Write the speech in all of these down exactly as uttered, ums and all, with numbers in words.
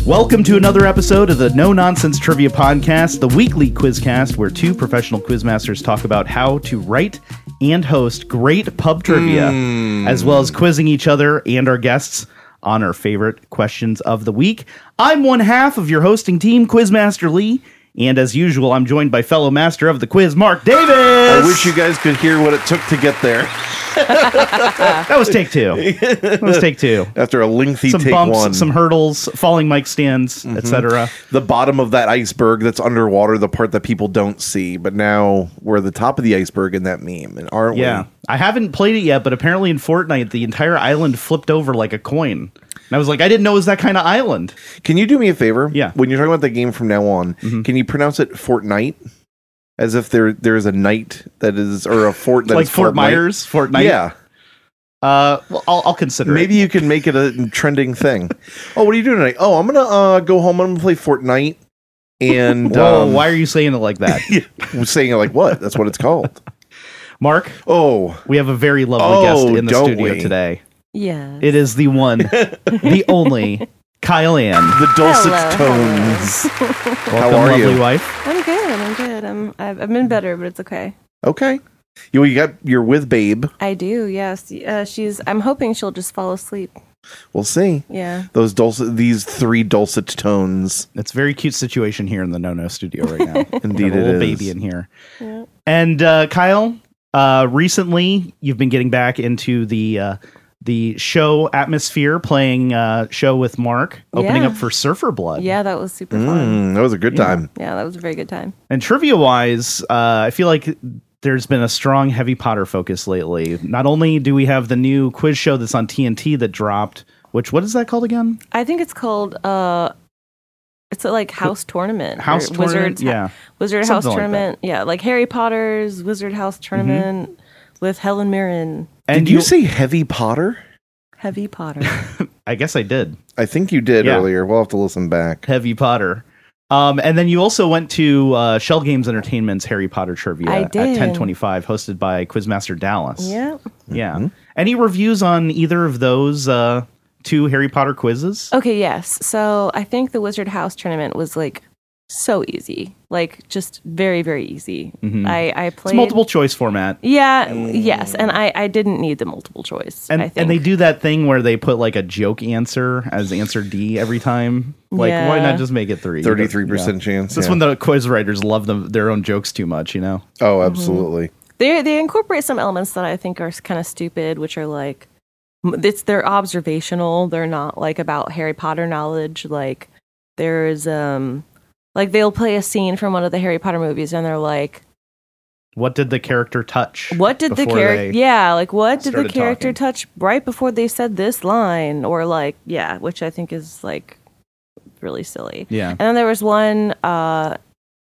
Welcome to another episode of the No Nonsense Trivia Podcast, the weekly quizcast where two professional quizmasters talk about how to write and host great pub trivia, mm. as well as quizzing each other and our guests on our favorite questions of the week. I'm one half of your hosting team, Quizmaster Lee, and as usual, I'm joined by fellow master of the quiz, Mark Davis. I wish you guys could hear what it took to get there. That was take two. That was take two. After a lengthy some take bumps, one. Some hurdles, falling mic stands, mm-hmm. et cetera. The bottom of that iceberg that's underwater, the part that people don't see. But now we're at the top of the iceberg in that meme, and aren't yeah. we? I haven't played it yet, but apparently in Fortnite, the entire island flipped over like a coin. And I was like, I didn't know it was that kind of island. Can you do me a favor? Yeah. When you're talking about the game from now on, mm-hmm. can you pronounce it Fortnite? As if there there's a knight that is, or a fort that like is Fort Myers, Fortnite? Yeah. Uh, well, I'll, I'll consider Maybe it. Maybe you can make it a trending thing. Oh, what are you doing tonight? Oh, I'm going to uh, go home. I'm going to play Fortnite. And Whoa, um, why are you saying it like that? Saying it like what? That's what it's called. Mark? Oh. We have a very lovely oh, guest in the studio we? today. Yeah. It is the one, the only, Kyle Ann. The dulcet Hello. tones. Welcome, How are lovely you? wife. I'm good. I'm good. I'm. I've, I've been better, but it's okay. Okay. You you got you're with Babe. I do. Yes. Uh, she's. I'm hoping she'll just fall asleep. We'll see. Yeah. Those dulcet. These three dulcet tones. It's a very cute situation here in the No No studio right now. Indeed, a it little is. baby in here. Yeah. And uh, Kyle, uh, recently you've been getting back into the. Uh, The show atmosphere, playing uh, show with Mark, opening Yeah. up for Surfer Blood. Yeah, that was super fun. Mm, that was a good Yeah. time. Yeah, that was a very good time. And trivia-wise, uh, I feel like there's been a strong Harry Potter focus lately. Not only do we have the new quiz show that's on T N T that dropped, which, what is that called again? I think it's called. Uh, it's a, like house tournament. House or tournament, Wizards, yeah. Wizard Something House like tournament. Yeah, like Harry Potter's Wizard House tournament mm-hmm. with Helen Mirren. And did you say Heavy Potter? Heavy Potter. I guess I did. I think you did Yeah. earlier. We'll have to listen back. Heavy Potter. Um, and then you also went to uh, Shell Games Entertainment's Harry Potter Trivia I at did. ten twenty-five, hosted by Quizmaster Dallas. Yeah. Yeah. Mm-hmm. Any reviews on either of those uh, two Harry Potter quizzes? Okay, yes. So I think the Wizard House tournament was like so easy, like just very, very easy. Mm-hmm. I, I played It's multiple choice format. Yeah, yes, and I, I didn't need the multiple choice. And I think. and they do that thing where they put like a joke answer as answer D every time. Like, Yeah. why not just make it three? Thirty-three percent Yeah. chance. That's yeah. when the quiz writers love them, their own jokes too much, you know? Oh, absolutely. They they incorporate some elements that I think are kind of stupid, which are like it's they're observational. They're not like about Harry Potter knowledge. Like there's um. Like, they'll play a scene from one of the Harry Potter movies, and they're like... What did the character touch? What did the character... Yeah, like, what did the character talking? touch right before they said this line? Or, like, yeah, which I think is, like, really silly. Yeah. And then there was one uh,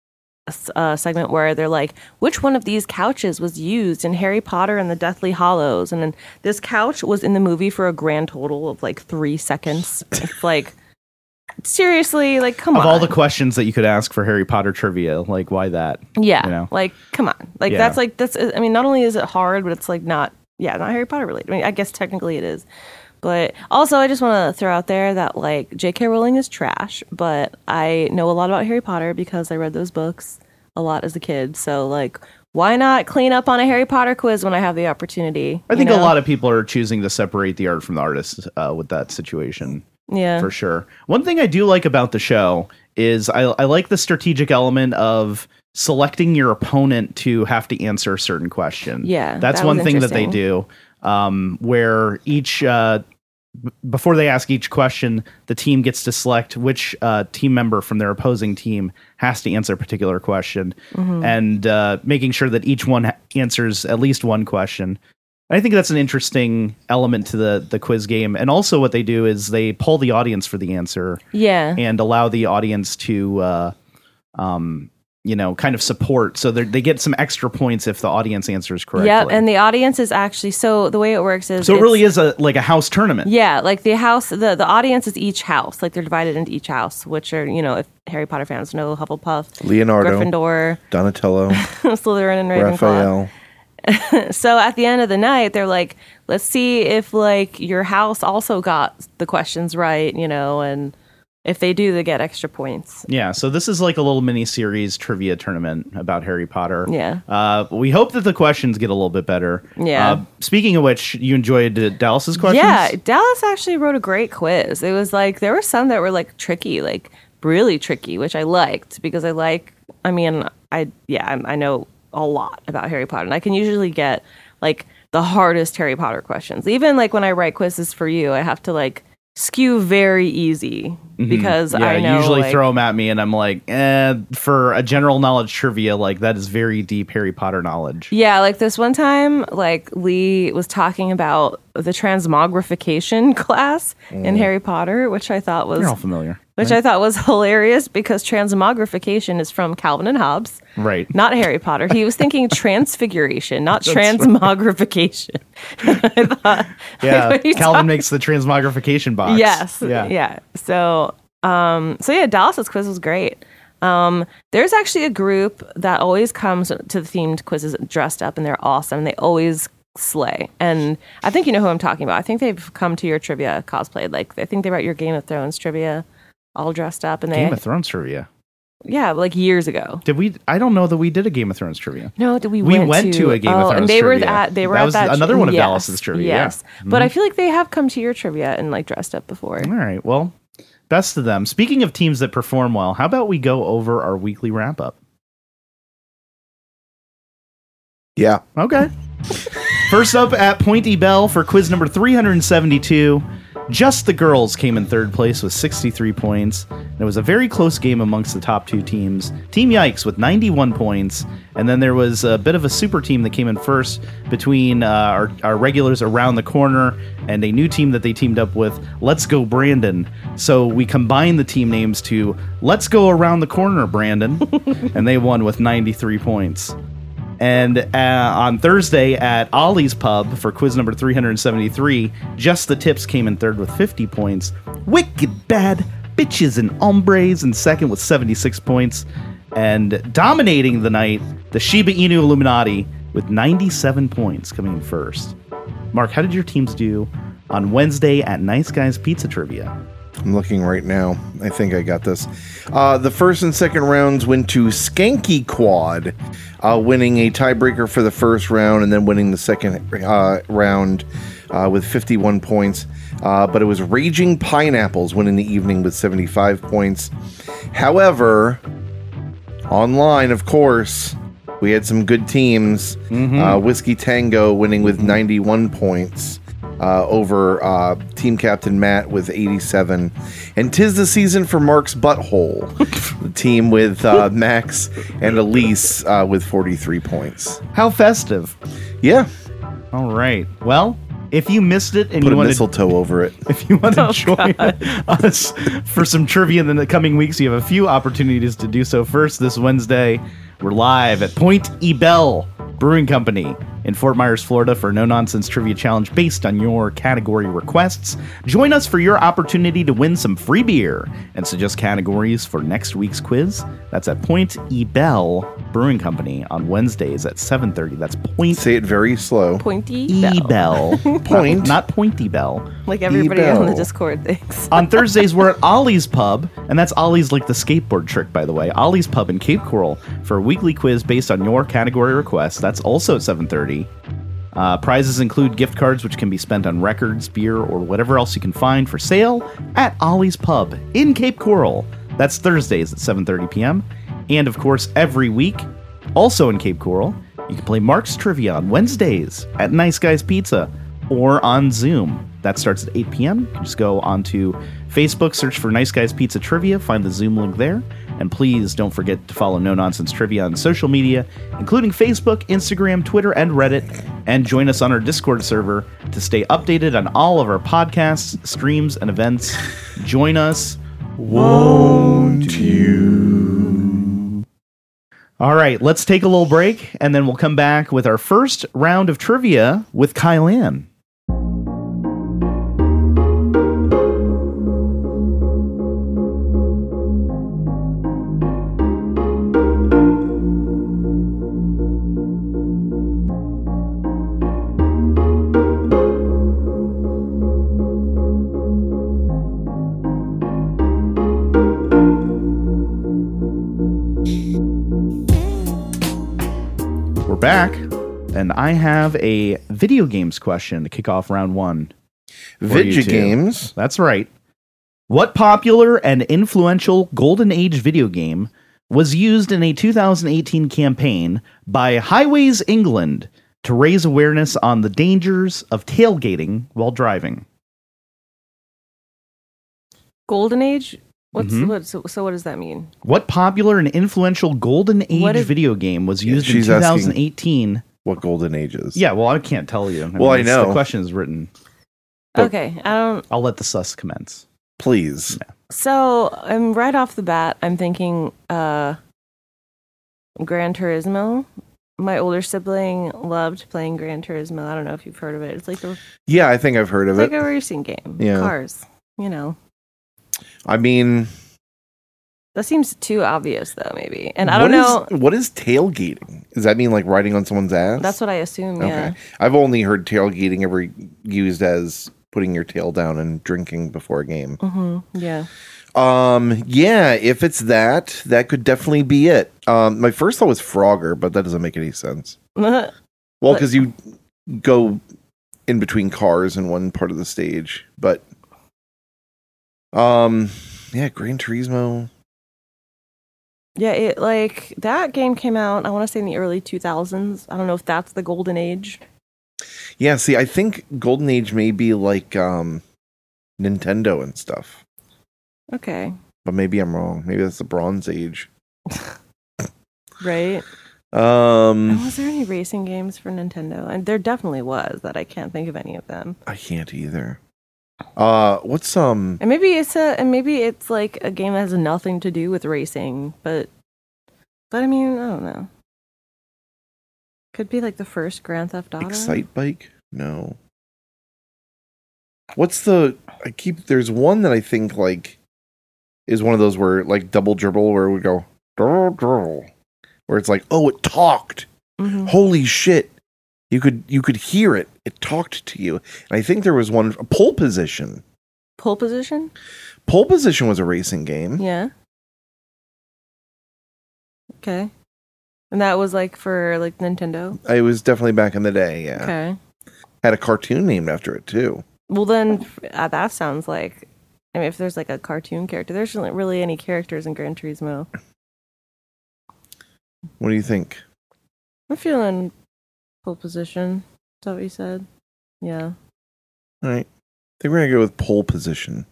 uh, segment where they're like, which one of these couches was used in Harry Potter and the Deathly Hallows? And then this couch was in the movie for a grand total of, like, three seconds. It's like... Seriously, like, come of on. all the questions that you could ask for Harry Potter trivia, like, why that? Yeah, you know? like, come on. Like, Yeah. that's like, that's, I mean, not only is it hard, but it's like not, yeah, not Harry Potter related. I mean, I guess technically it is. But also, I just want to throw out there that, like, J K Rowling is trash, but I know a lot about Harry Potter because I read those books a lot as a kid. So, like, why not clean up on a Harry Potter quiz when I have the opportunity? I think you a know? lot of people are choosing to separate the art from the artist uh, with that situation. Yeah. For sure. One thing I do like about the show is I, I like the strategic element of selecting your opponent to have to answer a certain question. Yeah, That's that one was thing that they interesting. do, um, where each, uh, b- before they ask each question, the team gets to select which uh, team member from their opposing team has to answer a particular question, Mm-hmm. and uh, making sure that each one ha- answers at least one question. I think that's an interesting element to the, the quiz game. And also what they do is they poll the audience for the answer Yeah. and allow the audience to, uh, um, you know, kind of support. So they get some extra points if the audience answers correctly. Yeah, and the audience is actually, so the way it works is... so it it's- really is a like a house tournament. Yeah, like the house, the, the audience is each house. Like they're divided into each house, which are, you know, if Harry Potter fans know, Hufflepuff, Leonardo, Gryffindor, Donatello, Slytherin, and Ravenclaw. Raphael. So at the end of the night, they're like, let's see if like your house also got the questions right, you know, and if they do, they get extra points. Yeah, so this is like a little mini series trivia tournament about Harry Potter. Yeah. Uh, we hope that the questions get a little bit better. Yeah. Uh, speaking of which, you enjoyed uh, Dallas's questions? Yeah, Dallas actually wrote a great quiz. It was like, there were some that were like tricky, like really tricky, which I liked because I like, I mean, I, yeah, I, I know a lot about Harry Potter, and I can usually get like the hardest Harry Potter questions. Even like when I write quizzes for you, I have to like skew very easy because Yeah, I know usually like, throw them at me, and I'm like, eh, for a general knowledge trivia, like that is very deep Harry Potter knowledge. Yeah, like this one time, like Lee was talking about the transmogrification class in Harry Potter, which I thought was You're all familiar. which I thought was hilarious because transmogrification is from Calvin and Hobbes, Right. not Harry Potter. He was thinking transfiguration, not That's right. transmogrification. I thought, Yeah, what are you Calvin talking- makes the transmogrification box. Yes. Yeah. Yeah. So, um, so yeah, Dallas's quiz was great. Um, there's actually a group that always comes to the themed quizzes dressed up, and they're awesome. They always slay. And I think you know who I'm talking about. I think they've come to your trivia cosplayed. Like, I think they wrote your Game of Thrones trivia all dressed up. And they, Game of Thrones trivia. yeah, like years ago. Did we? I don't know that we did a Game of Thrones trivia. No, did we, We went, went to a Game of oh, Thrones and they were trivia. at they were That at was that another one of yes, Dallas's trivia, yeah. Yes, but Mhm. I feel like they have come to your trivia and like dressed up before. All right. Well, best of them. Speaking of teams that perform well, how about we go over our weekly wrap up? Yeah. Okay. First up at Pointy Bell for quiz number three hundred seventy-two. Just the Girls came in third place with sixty-three points. It was a very close game amongst the top two teams. Team Yikes with ninety-one points. And then there was a bit of a super team that came in first between uh, our, our regulars Around the Corner and a new team that they teamed up with, Let's Go Brandon. So we combined the team names to Let's Go Around the Corner, Brandon. And they won with ninety-three points. And uh, on Thursday at Ollie's Pub for quiz number three hundred seventy-three, Just the Tips came in third with fifty points. Wicked Bad Bitches and Hombres in second with seventy-six points. And dominating the night, the Shiba Inu Illuminati with ninety-seven points coming in first. Mark, how did your teams do on Wednesday at Nice Guys Pizza Trivia? I'm looking right now. I think I got this. Uh, the first and second rounds went to Skanky Quad, uh, winning a tiebreaker for the first round and then winning the second uh, round uh, with fifty-one points. Uh, but it was Raging Pineapples winning the evening with seventy-five points. However, online, of course, we had some good teams. Mm-hmm. Uh, Whiskey Tango winning with ninety-one points. Uh, over uh, team captain Matt with eighty-seven. And 'tis the season for Mark's Butthole, the team with uh, Max and Elise uh, with forty-three points. How festive. Yeah, All right. Well, if you missed it and put you a want to mistletoe over it. If you want to Oh, join us for some trivia in the coming weeks, you have a few opportunities to do so. First, this Wednesday, we're live at Point E Bell Brewing Company in Fort Myers, Florida for a no-nonsense trivia challenge based on your category requests. Join us for your opportunity to win some free beer and suggest categories for next week's quiz. That's at Point E Bell Brewing Company on Wednesdays at seven thirty. That's Point Say it very slow. Pointy E bell. Bell. Point. Not, not Pointy Bell. Like everybody on the E-bell. Discord thinks. On Thursdays, we're at Ollie's Pub, and that's Ollie's like the skateboard trick, by the way. Ollie's Pub in Cape Coral for a weekly quiz based on your category requests. That's also at seven thirty. Uh, prizes include gift cards, which can be spent on records, beer, or whatever else you can find for sale at Ollie's Pub in Cape Coral. That's Thursdays at seven thirty p.m. And, of course, every week, also in Cape Coral, you can play Mark's Trivia on Wednesdays at Nice Guys Pizza or on Zoom. That starts at eight p.m. You can just go onto Facebook, search for Nice Guys Pizza Trivia, find the Zoom link there. And please don't forget to follow No Nonsense Trivia on social media, including Facebook, Instagram, Twitter, and Reddit. And join us on our Discord server to stay updated on all of our podcasts, streams, and events. Join us, won't you? All right, let's take a little break, and then we'll come back with our first round of trivia with Kyle Ann. back, and I have a video games question to kick off round one. Video games? That's right. What popular and influential Golden Age video game was used in a two thousand eighteen campaign by Highways England to raise awareness on the dangers of tailgating while driving? Golden Age? What's Mhm. what? So, so what does that mean? What popular and influential Golden Age What is- video game was Yeah, used in she's asking- twenty eighteen? What golden ages? Yeah, well, I can't tell you. Well, I it's- know. The question is written. But- Okay, I don't. I'll let the sus commence. Please. So I'm right off the bat. I'm thinking uh, Gran Turismo. My older sibling loved playing Gran Turismo. I don't know if you've heard of it. It's like a, it's Yeah, I think I've heard of like it. a racing game. Yeah. Cars. You know. I mean, That seems too obvious, though. Maybe. And I don't what know. is- what is tailgating? Does that mean like riding on someone's ass? That's what I assume. Yeah. Okay. I've only heard tailgating ever used as putting your tail down and drinking before a game. hmm Yeah. Um, yeah, if it's that, that could definitely be it. Um, my first thought was Frogger, but that doesn't make any sense. Well, But- because you go in between cars in one part of the stage, but um, yeah, Gran Turismo. Yeah, it like that game came out, I want to say in the early two thousands. I don't know if that's the golden age. Yeah, see, I think Golden Age may be like um, Nintendo and stuff, Okay. but maybe I'm wrong. Maybe that's the Bronze Age. Right. Um, Was there any racing games for Nintendo? And there definitely was, that I can't think of any of them. I can't either. Uh, what's um? And maybe it's a and maybe it's like a game that has nothing to do with racing, but but I mean, I don't know. Could be like the first Grand Theft Auto. Excite Bike? No. What's the? I keep. There's one that I think like is one of those where like double dribble where we go "Drrr, drrr," where it's like, oh, it talked. Mhm. Holy shit! You could you could hear it. It talked to you. And I think there was one Pole Position. Pole Position? Pole Position was a racing game. Yeah. Okay. And that was like for like Nintendo. It was definitely back in the day. Yeah, Okay. had a cartoon named after it too. Well, then uh, that sounds like. I mean, if there's like a cartoon character, there's not really any characters in Gran Turismo. What do you think? I'm feeling Pole Position. Is that what you said? Yeah. All right, I think we're gonna go with Pole Position.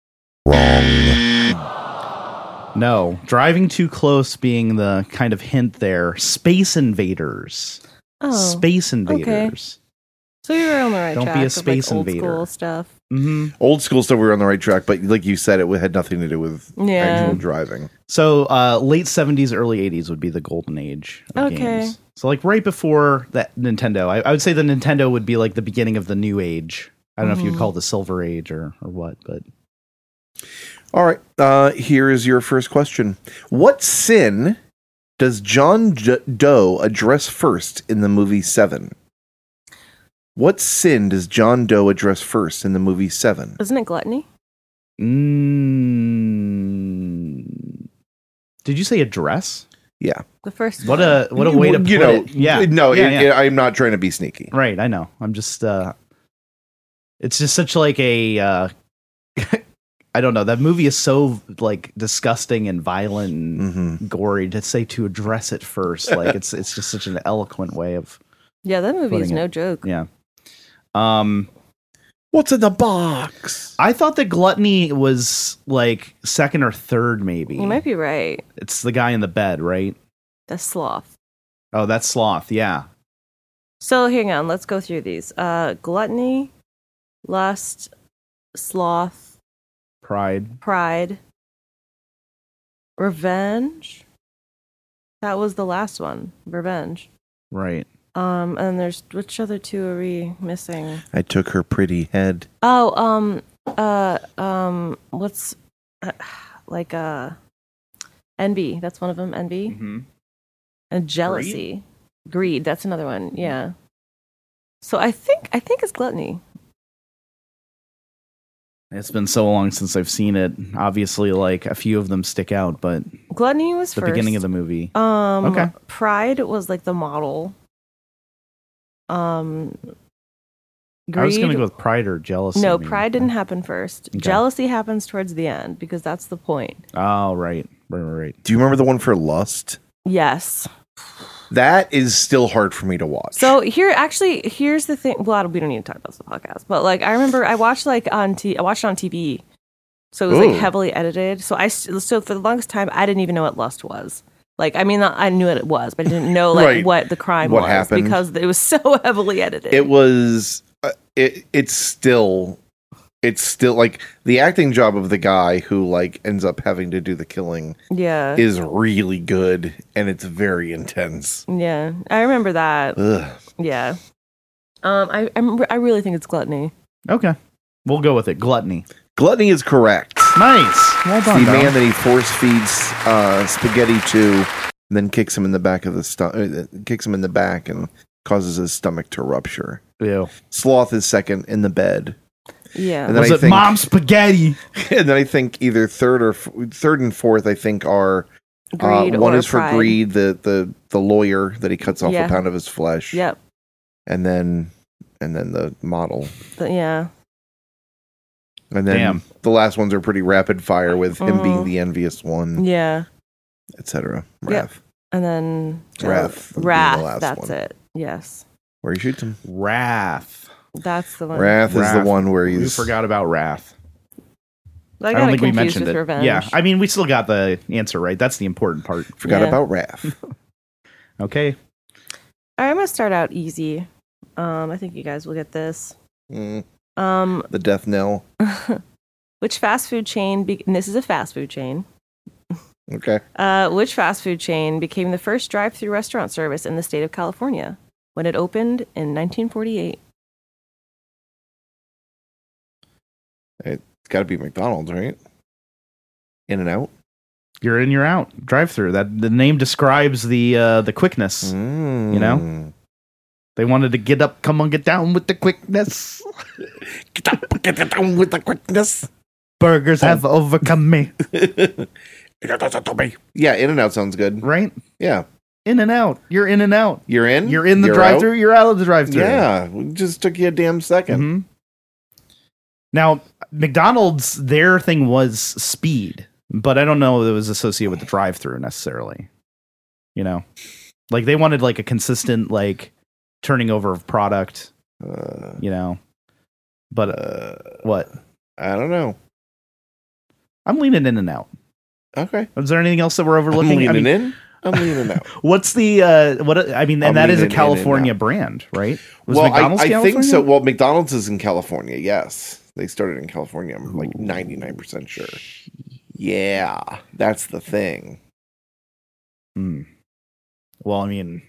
No, driving too close being the kind of hint there. Space Invaders. Oh. Space Invaders. So you were on the right Don't be track. a with, space like, old invader. school stuff. hmm Old school stuff, we were on the right track, but like you said, it had nothing to do with Yeah. actual driving. So uh, late seventies, early eighties would be the golden age of Okay. games. So like right before that Nintendo. I, I would say the Nintendo would be like the beginning of the new age. I don't know if you'd Mhm. call it the silver age or, or what, but All right, uh, here is your first question. What sin does John J- Doe address first in the movie Seven? What sin does John Doe address first in the movie Seven? Isn't it gluttony? mm, did you say address? Yeah. The first What one. a what a way to put you know, it. Yeah, No, yeah, it- yeah. it- I'm not trying to be sneaky. Right, I know. I'm just uh it's just such like a uh I don't know. That movie is so like disgusting and violent and Mm-hmm. gory to say to address it first. Like it's it's just such an eloquent way of Yeah, that movie is putting no it. joke. yeah. Um What's in the box? I thought that gluttony was like second or third maybe. You might be right. It's the guy in the bed, right? The sloth. Oh, that's sloth, yeah. So hang on, let's go through these. Uh, gluttony, lust, sloth, Pride. pride, revenge. That was the last one. Revenge. Right. Um, and there's which other two are we missing? I took her pretty head. Oh, um, uh, um, what's uh, like uh, envy? That's one of them. Envy Mm-hmm. and jealousy, greed. That's another one. Yeah. So I think I think it's gluttony. It's been so long since I've seen it. Obviously, like a few of them stick out, but Gluttony was the first. beginning of the movie. Um, Okay. Pride was like the model. Um, I was going to greed- go with pride or jealousy. No, maybe. pride didn't happen first. Okay. Jealousy happens towards the end because that's the point. Oh, right. Right, right, right. Do you remember the one for lust? Yes. That is still hard for me to watch. So here, actually, here's the thing. Well, I don't- we don't need to talk about this on the podcast, but like I remember I watched like on T. I watched it on T V, so it was Ooh. like heavily edited. So I s- so for the longest time I didn't even know what lust was. Like I mean, I knew what it was, but I didn't know like Right. what the crime What was happened. because it was so heavily edited. it was. Uh, it. It's still. It's still like the acting job of the guy who like ends up having to do the killing yeah, is really good, and it's very intense. yeah. I remember that. Ugh. Yeah. Um, I I'm, I really think it's gluttony. Okay. We'll go with it. Gluttony. Gluttony is correct. Nice. Well The done, Dom. man that he force feeds uh, spaghetti to, and then kicks him in the back of the stomach, uh, kicks him in the back, and causes his stomach to rupture. Ew. Sloth is second in the bed, Yeah. And then Was I it think- mom spaghetti? and then I think either third or f- third and fourth, I think are uh, Greed one or is for pride. greed, the the the lawyer that he cuts off Yeah. a pound of his flesh, Yep. and then and then the model, The- yeah. and then Damn. the last ones are pretty rapid fire with him Mhm. being the envious one, Yeah. et cetera. Yeah. Wrath, And then Wrath would be the Wrath. last That's one. it. Yes. where he shoots him. Wrath. That's the one. Wrath is the Wrath. one where We he's forgot about Wrath. I, I, got don't it think we confused mentioned with it. Revenge. Yeah. I mean, we still got the answer right. That's the important part. forgot Yeah. about Wrath. Okay. All right, I'm gonna start out easy. Um, I think you guys will get this. Mm, Um, the death knell. which fast food chain? Be- and this is a fast food chain. Okay. Uh, which fast food chain became the first drive-through restaurant service in the state of California when it opened in nineteen forty-eight? It's got to be McDonald's, right? In and out. You're in, you're out. Drive through. That the name describes the uh, the quickness. Mm. You know? They wanted to get up, come on, get down with the quickness. Get up, get down with the quickness. Burgers have overcome me. Yeah, in and out sounds good. Right? Yeah. In and out. You're in and out. You're in. You're in the You're drive out? through. You're out of the drive through. Yeah. It just took you a damn 2nd Mhm. Now, McDonald's, their thing was speed, but I don't know if it was associated with the drive through necessarily. You know, like they wanted like a consistent, like turning over of product, Uh, you know, but uh, uh, what? I don't know. I'm leaning in and out. Okay. Is there anything else that we're I'm overlooking? leaning I mean, in. I'm leaning out. what's the, uh, what, I mean, and I'm that is a leaning in and California out. brand, right? Was well, I, McDonald's I think California? so. Well, McDonald's is in California. Yes, they started in California. I'm like ninety-nine percent sure. Yeah, that's the thing. Hmm. Well, I mean,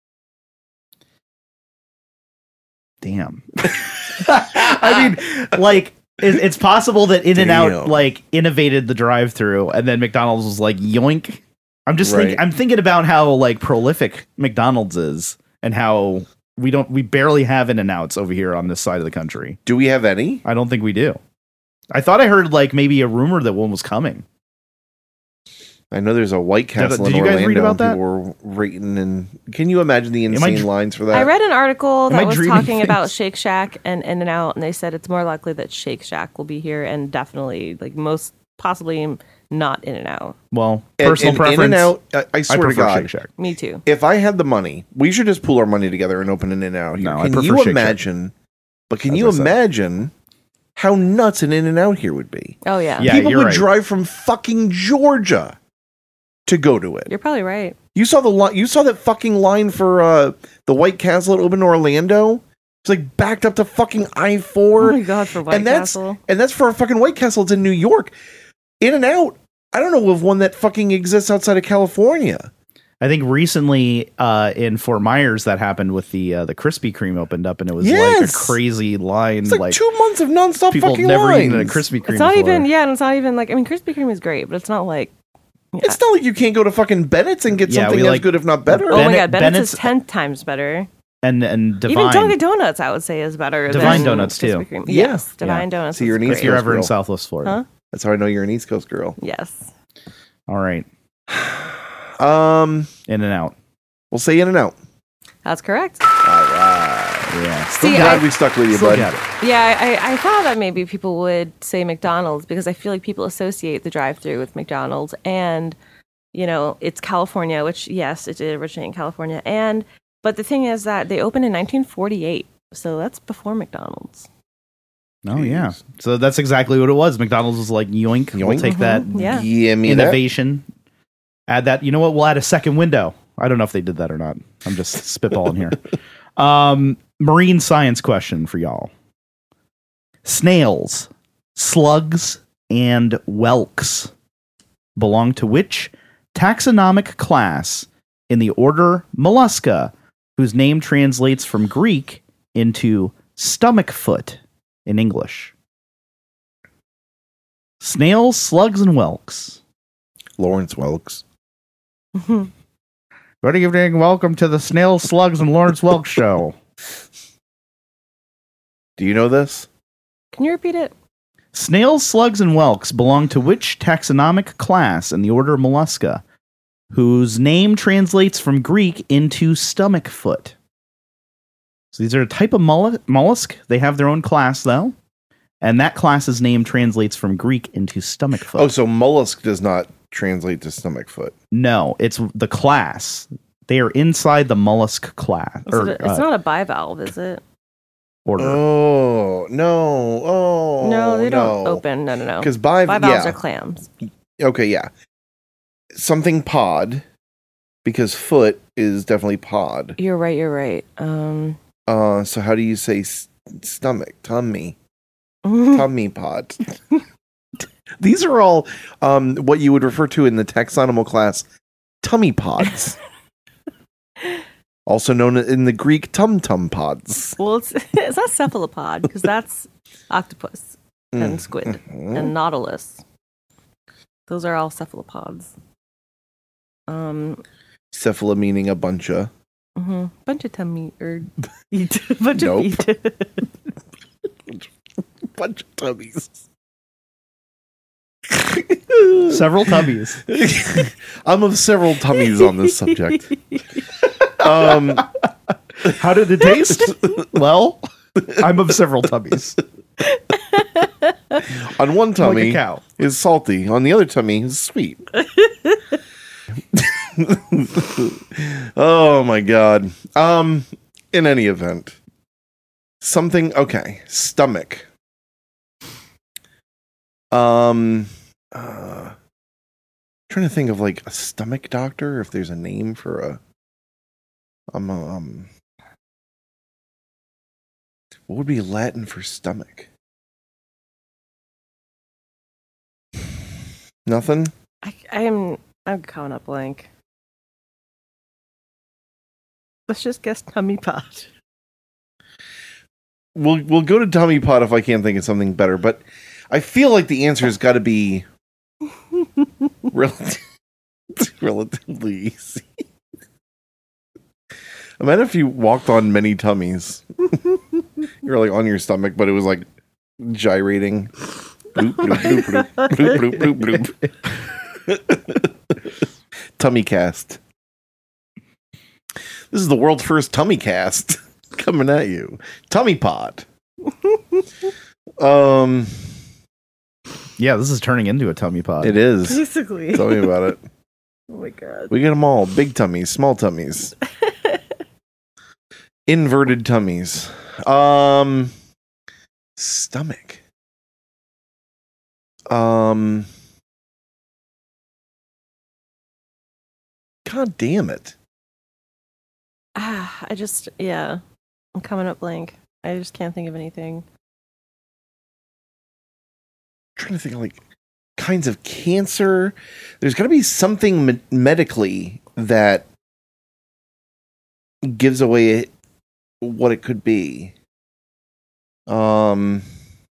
damn. I mean, like, it, it's possible that In and Out Damn. like innovated the drive-through, and then McDonald's was like, yoink. I'm just Right. thinking. I'm thinking about how like prolific McDonald's is, and how we don't, we barely have In and Outs over here on this side of the country. Do we have any? I don't think we do. I thought I heard like maybe a rumor that one was coming. I know there's a White Castle did in you guys Orlando. read about that? People were rating, and can you imagine the I insane dr- lines for that? I read an article Am I that was dreaming talking about things? Shake Shack and In and Out, and they said it's more likely that Shake Shack will be here, and definitely, like most possibly, not In and Out. Well, And- personal and preference. In and Out. I, I I swear to prefer God, Shake Shack. Me too. if I had the money, we should just pool our money together and open an In and Out. No, I can prefer you Shake Shack. imagine? But can As you I said. imagine how nuts an In and Out here would be? Oh yeah, Yeah, People you're would right. drive from fucking Georgia to go to it. you're probably right. You saw the li- you saw that fucking line for uh, the White Castle that opened in Orlando. It's like backed up to fucking I Oh four, my god, for White and that's Castle. and that's for a fucking White Castle. It's in New York. In and Out. I don't know of one that fucking exists outside of California. I think recently uh, in Fort Myers that happened with the uh, the Krispy Kreme opened up, and it was like a Yes! crazy line. It's like, like two months of nonstop people fucking never lines. eaten a Krispy Kreme. It's not before. even yeah, and it's not even like I mean, Krispy Kreme is great, but it's not like yeah. It's not like you can't go to fucking Bennett's and get Yeah, something we as like- good, if not better. Oh my Bennett- god, Bennett's, Bennett's- is ten times better. and and Divine. Even Dunkin' Donuts, I would say, is better. Divine than Donuts, too. Krispy Kreme. Yeah. Yes, Divine Yeah. Donuts. So you're is an East if great. you're Coast ever in girl. Southwest Florida. Huh? That's how I know you're an East Coast girl. Yes. All right, Um, In and Out. we'll say In and Out. That's correct. All right. Yeah. See, I'm glad I- we stuck with you, Still bud. got it. Yeah, I, I thought that maybe people would say McDonald's because I feel like people associate the drive-through with McDonald's, and you know it's California, which yes, it did originate in California, and but the thing is that they opened in nineteen forty-eight, so that's before McDonald's. Oh yeah. So that's exactly what it was. McDonald's was like, yoink, we'll Yoink. take that Yeah. Yeah, me that. innovation. Add that. You know what? We'll add a second window. I don't know if they did that or not. I'm just spitballing here. Um, marine science question for y'all. Snails, slugs, and whelks belong to which taxonomic class in the order Mollusca, whose name translates from Greek into stomach foot in English? Snails, slugs, and whelks. Lawrence Welks. Good evening. Welcome to the Snails, Slugs, and Lawrence Welk Show. Do you know this? Can you repeat it? Snails, slugs, and whelks belong to which taxonomic class in the order Mollusca, whose name translates from Greek into stomach foot? So these are a type of mollu- mollusk. They have their own class, though. And that class's name translates from Greek into stomach foot. Oh, so mollusk does not translate to stomach foot. No, it's the class. They are inside the mollusk class. Is Or, it a- it's uh, not a bivalve, is it? order. Oh, no. Oh, no, they don't no. open. No, no, no. Because biv- Bivalves yeah. are clams. Okay, yeah. Something pod, because foot is definitely pod. You're right. You're right. Um, Uh, so how do you say s- stomach? Tummy. Tummy pod. These are all um, what you would refer to in the taxonomical class tummy pods. Also known in the Greek tum-tum pods. well, it's it's not cephalopod because that's octopus and Mm. squid Mhm. and nautilus. Those are all cephalopods. Um, Cephala meaning a bunch of. mhm. Bunch of tummy or eat. Bunch Nope. of eat. Bunch of tummies. Several tummies. I'm of several tummies on this subject. Um, How did it taste? Well, I'm of several tummies. on one tummy Like a cow. is salty, on the other tummy is sweet. Oh my god. Um, in any event, something okay. Stomach. Um, uh, trying to think of like a stomach doctor. If there's a name for a, um, um, what would be Latin for stomach? Nothing. I, I'm I'm coming up blank. Let's just guess tummy pot. We'll we'll go to tummy pot if I can't think of something better. But I feel like the answer has got to be relative, relatively easy. Imagine if you walked on many tummies. You're like on your stomach, but it was like gyrating. Bloop, bloop, bloop, bloop, bloop, bloop, bloop. Tummy cast. This is the world's first tummy cast coming at you. Tummy pot. Um, Yeah, this is turning into a tummy pod. it is. Basically. Tell me about it. Oh my god. We get them all. Big tummies, small tummies. Inverted tummies. Um, stomach. Um, God damn it. Ah, I just yeah. I'm coming up blank. I just can't think of anything. trying to think of like kinds of cancer. There's got to be something me- medically that gives away what it could be. Um,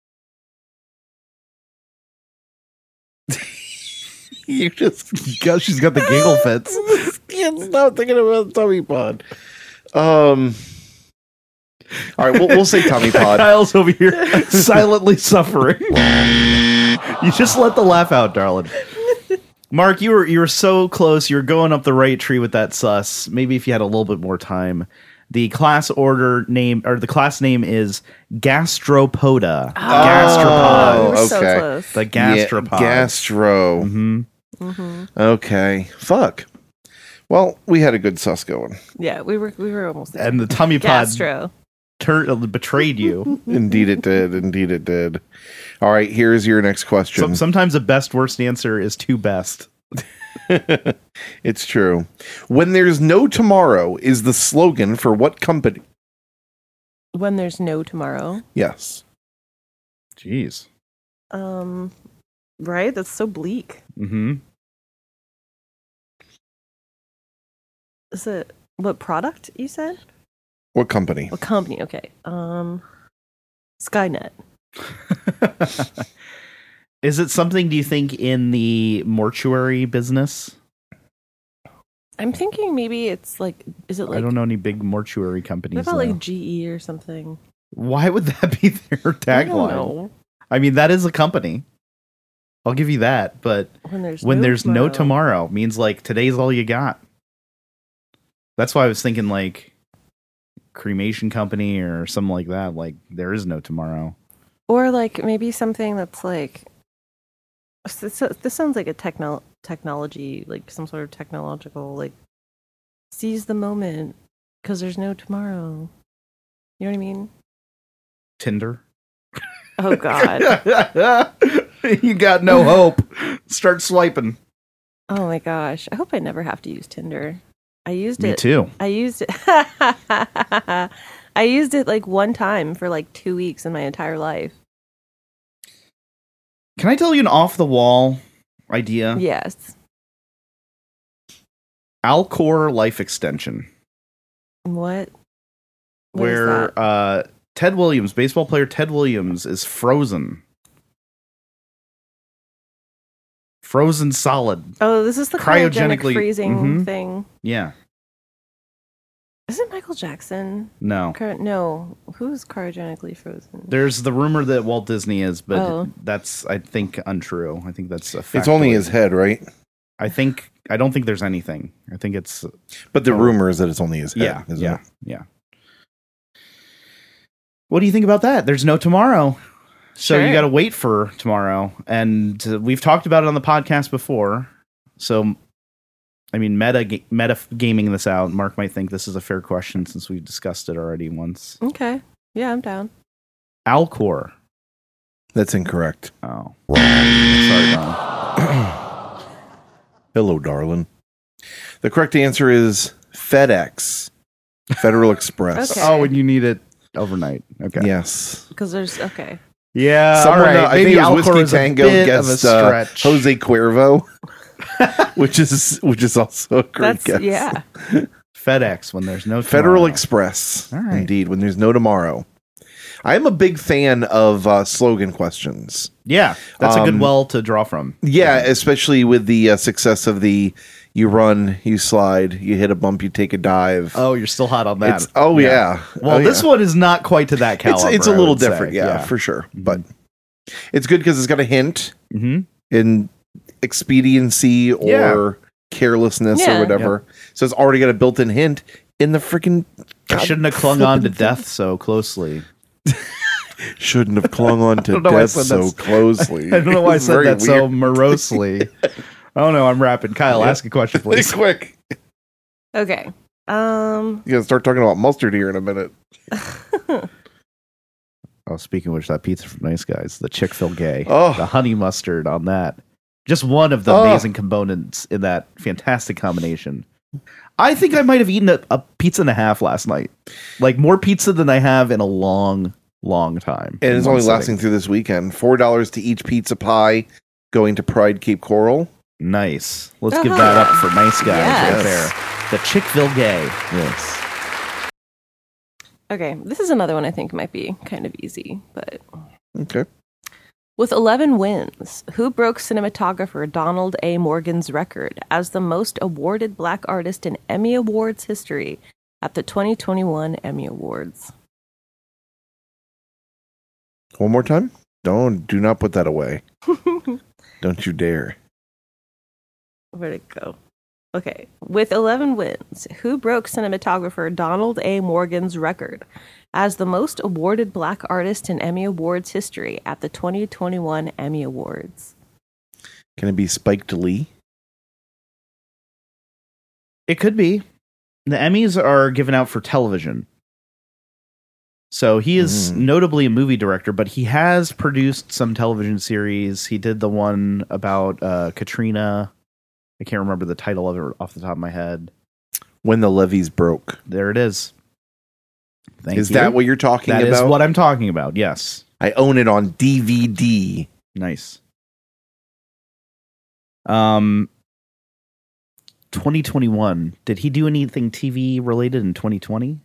you just God, she's got the giggle fits. can't stop thinking about tummy pod. Um. All right, we'll, we'll say tummy pod. Kyle's over here silently suffering. You just let the laugh out, darling. Mark, you were you were so close. You were going up the right tree with that sus. Maybe if you had a little bit more time. The class order name or the class name is Gastropoda. Oh, Gastropod. We were so okay. close. The gastropod. Yeah, gastro. hmm Mm-hmm. Okay. Fuck. Well, we had a good sus going. Yeah, we were we were almost there. And the tummy pod Gastro. tur- betrayed you. Indeed it did. Indeed it did. All right, here's your next question. Some, sometimes the best worst answer is too best. It's true. When there's no tomorrow is the slogan for what company? When there's no tomorrow. Yes. Jeez. Um, right? That's so bleak. Mm-hmm. Is it what product you said? What company? What company? Okay. Um, Skynet. Is it something, do you think, in the mortuary business? I'm thinking maybe it's like, is it like? I don't know any big mortuary companies. What about though. like G E or something? Why would that be their tagline? I don't know. I mean, that is a company. I'll give you that. But When there's when no there's tomorrow. no tomorrow means like today's all you got. That's why I was thinking like cremation company or something like that. Like there is no tomorrow. Or like maybe something that's like. This, this sounds like a techno- technology, like some sort of technological, like seize the moment because there's no tomorrow. You know what I mean? Tinder. Oh God. You got no hope. Start swiping. Oh my gosh. I hope I never have to use Tinder. I used Me it. too. I used it. I used it like one time for like two weeks in my entire life. Can I tell you an off the wall idea? Yes. Alcor Life Extension. What? What is where that? uh, Ted Williams, baseball player Ted Williams, is frozen. Frozen solid. Oh, this is the cryogenic cryogenically- freezing Mhm. thing. Yeah. Is it Michael Jackson? No. Cry- no. Who's cryogenically frozen? There's the rumor that Walt Disney is, but Oh. that's, I think, untrue. I think that's a fact. It's only his head, right? I think, I don't think there's anything. I think it's, But the Oh. rumor is that it's only his head. yeah, isn't yeah, it? yeah. What do you think about that? There's no tomorrow. So Sure. you got to wait for tomorrow. And uh, we've talked about it on the podcast before. So, I mean, meta, ga- meta gaming this out, Mark might think this is a fair question since we've discussed it already once. Okay. Yeah, I'm down. Alcor. That's incorrect. Oh. Sorry, Don. Hello, darling. The correct answer is FedEx, Federal Express. Okay. Oh, and you need it overnight. Okay. Yes. Because there's, okay. Yeah. Someone, all right. uh, I Maybe think it was Alcor Whiskey is a Tango bit of a guest uh, stretch. Jose Cuervo, which is which is also a great That's, guess. yeah. FedEx when there's no Federal tomorrow. Express, All right. indeed, when there's no tomorrow. I am a big fan of uh, slogan questions. Yeah. That's a Um, good well to draw from. Yeah, especially with the uh, success of the you run, you slide, you hit a bump, you take a dive. Oh, you're still hot on that. It's, oh, yeah. Well, Oh, this yeah. one is not quite to that It's, caliber. it's a I little would say. different, yeah, for sure. Mhm. But it's good because it's got a hint Mm-hmm. in expediency or Yeah. carelessness Yeah. or whatever. So it's already got a built-in hint in the freaking. I shouldn't have clung on to death so closely. Shouldn't have clung on to don't know why I death said so that's- closely. I don't know why I It's said very that so weird. morosely. Oh no, I'm rapping. Kyle, Yeah. ask a question, please. Quick. Okay. Um, You gotta start talking about mustard here in a minute. Oh, speaking of which, that pizza from Nice Guys, the Chick-fil Gay, Oh. the honey mustard on that, just one of the Oh. amazing components in that fantastic combination. I think I might have eaten a, a pizza and a half last night, like more pizza than I have in a long, long time. And in it's one only sitting. lasting through this weekend. Four dollars to each pizza pie going to Pride Cape Coral. Nice. Let's Oh, give hell that up yeah. for Nice Guys Yes. right there. The Chick-fil Gay. Yes. okay. This is another one I think might be kind of easy, but Okay. with eleven wins, who broke cinematographer Donald A. Morgan's record as the most awarded black artist in Emmy Awards history at the twenty twenty-one Emmy Awards? One more time. Don't do not put that away. Don't you dare. Where'd it go? Okay. With eleven wins, who broke cinematographer Donald A. Morgan's record as the most awarded black artist in Emmy Awards history at the twenty twenty-one Emmy Awards? Can it be Spike Lee? It could be. The Emmys are given out for television. So he is Mm. notably a movie director, but he has produced some television series. He did the one about uh, Katrina. I can't remember the title of it off the top of my head. When the Levees Broke. There it is. Thank Is you. that what you're talking That about? is what I'm talking about, yes. I own it on D V D. Nice. Um, twenty twenty-one. Did he do anything T V related in twenty twenty?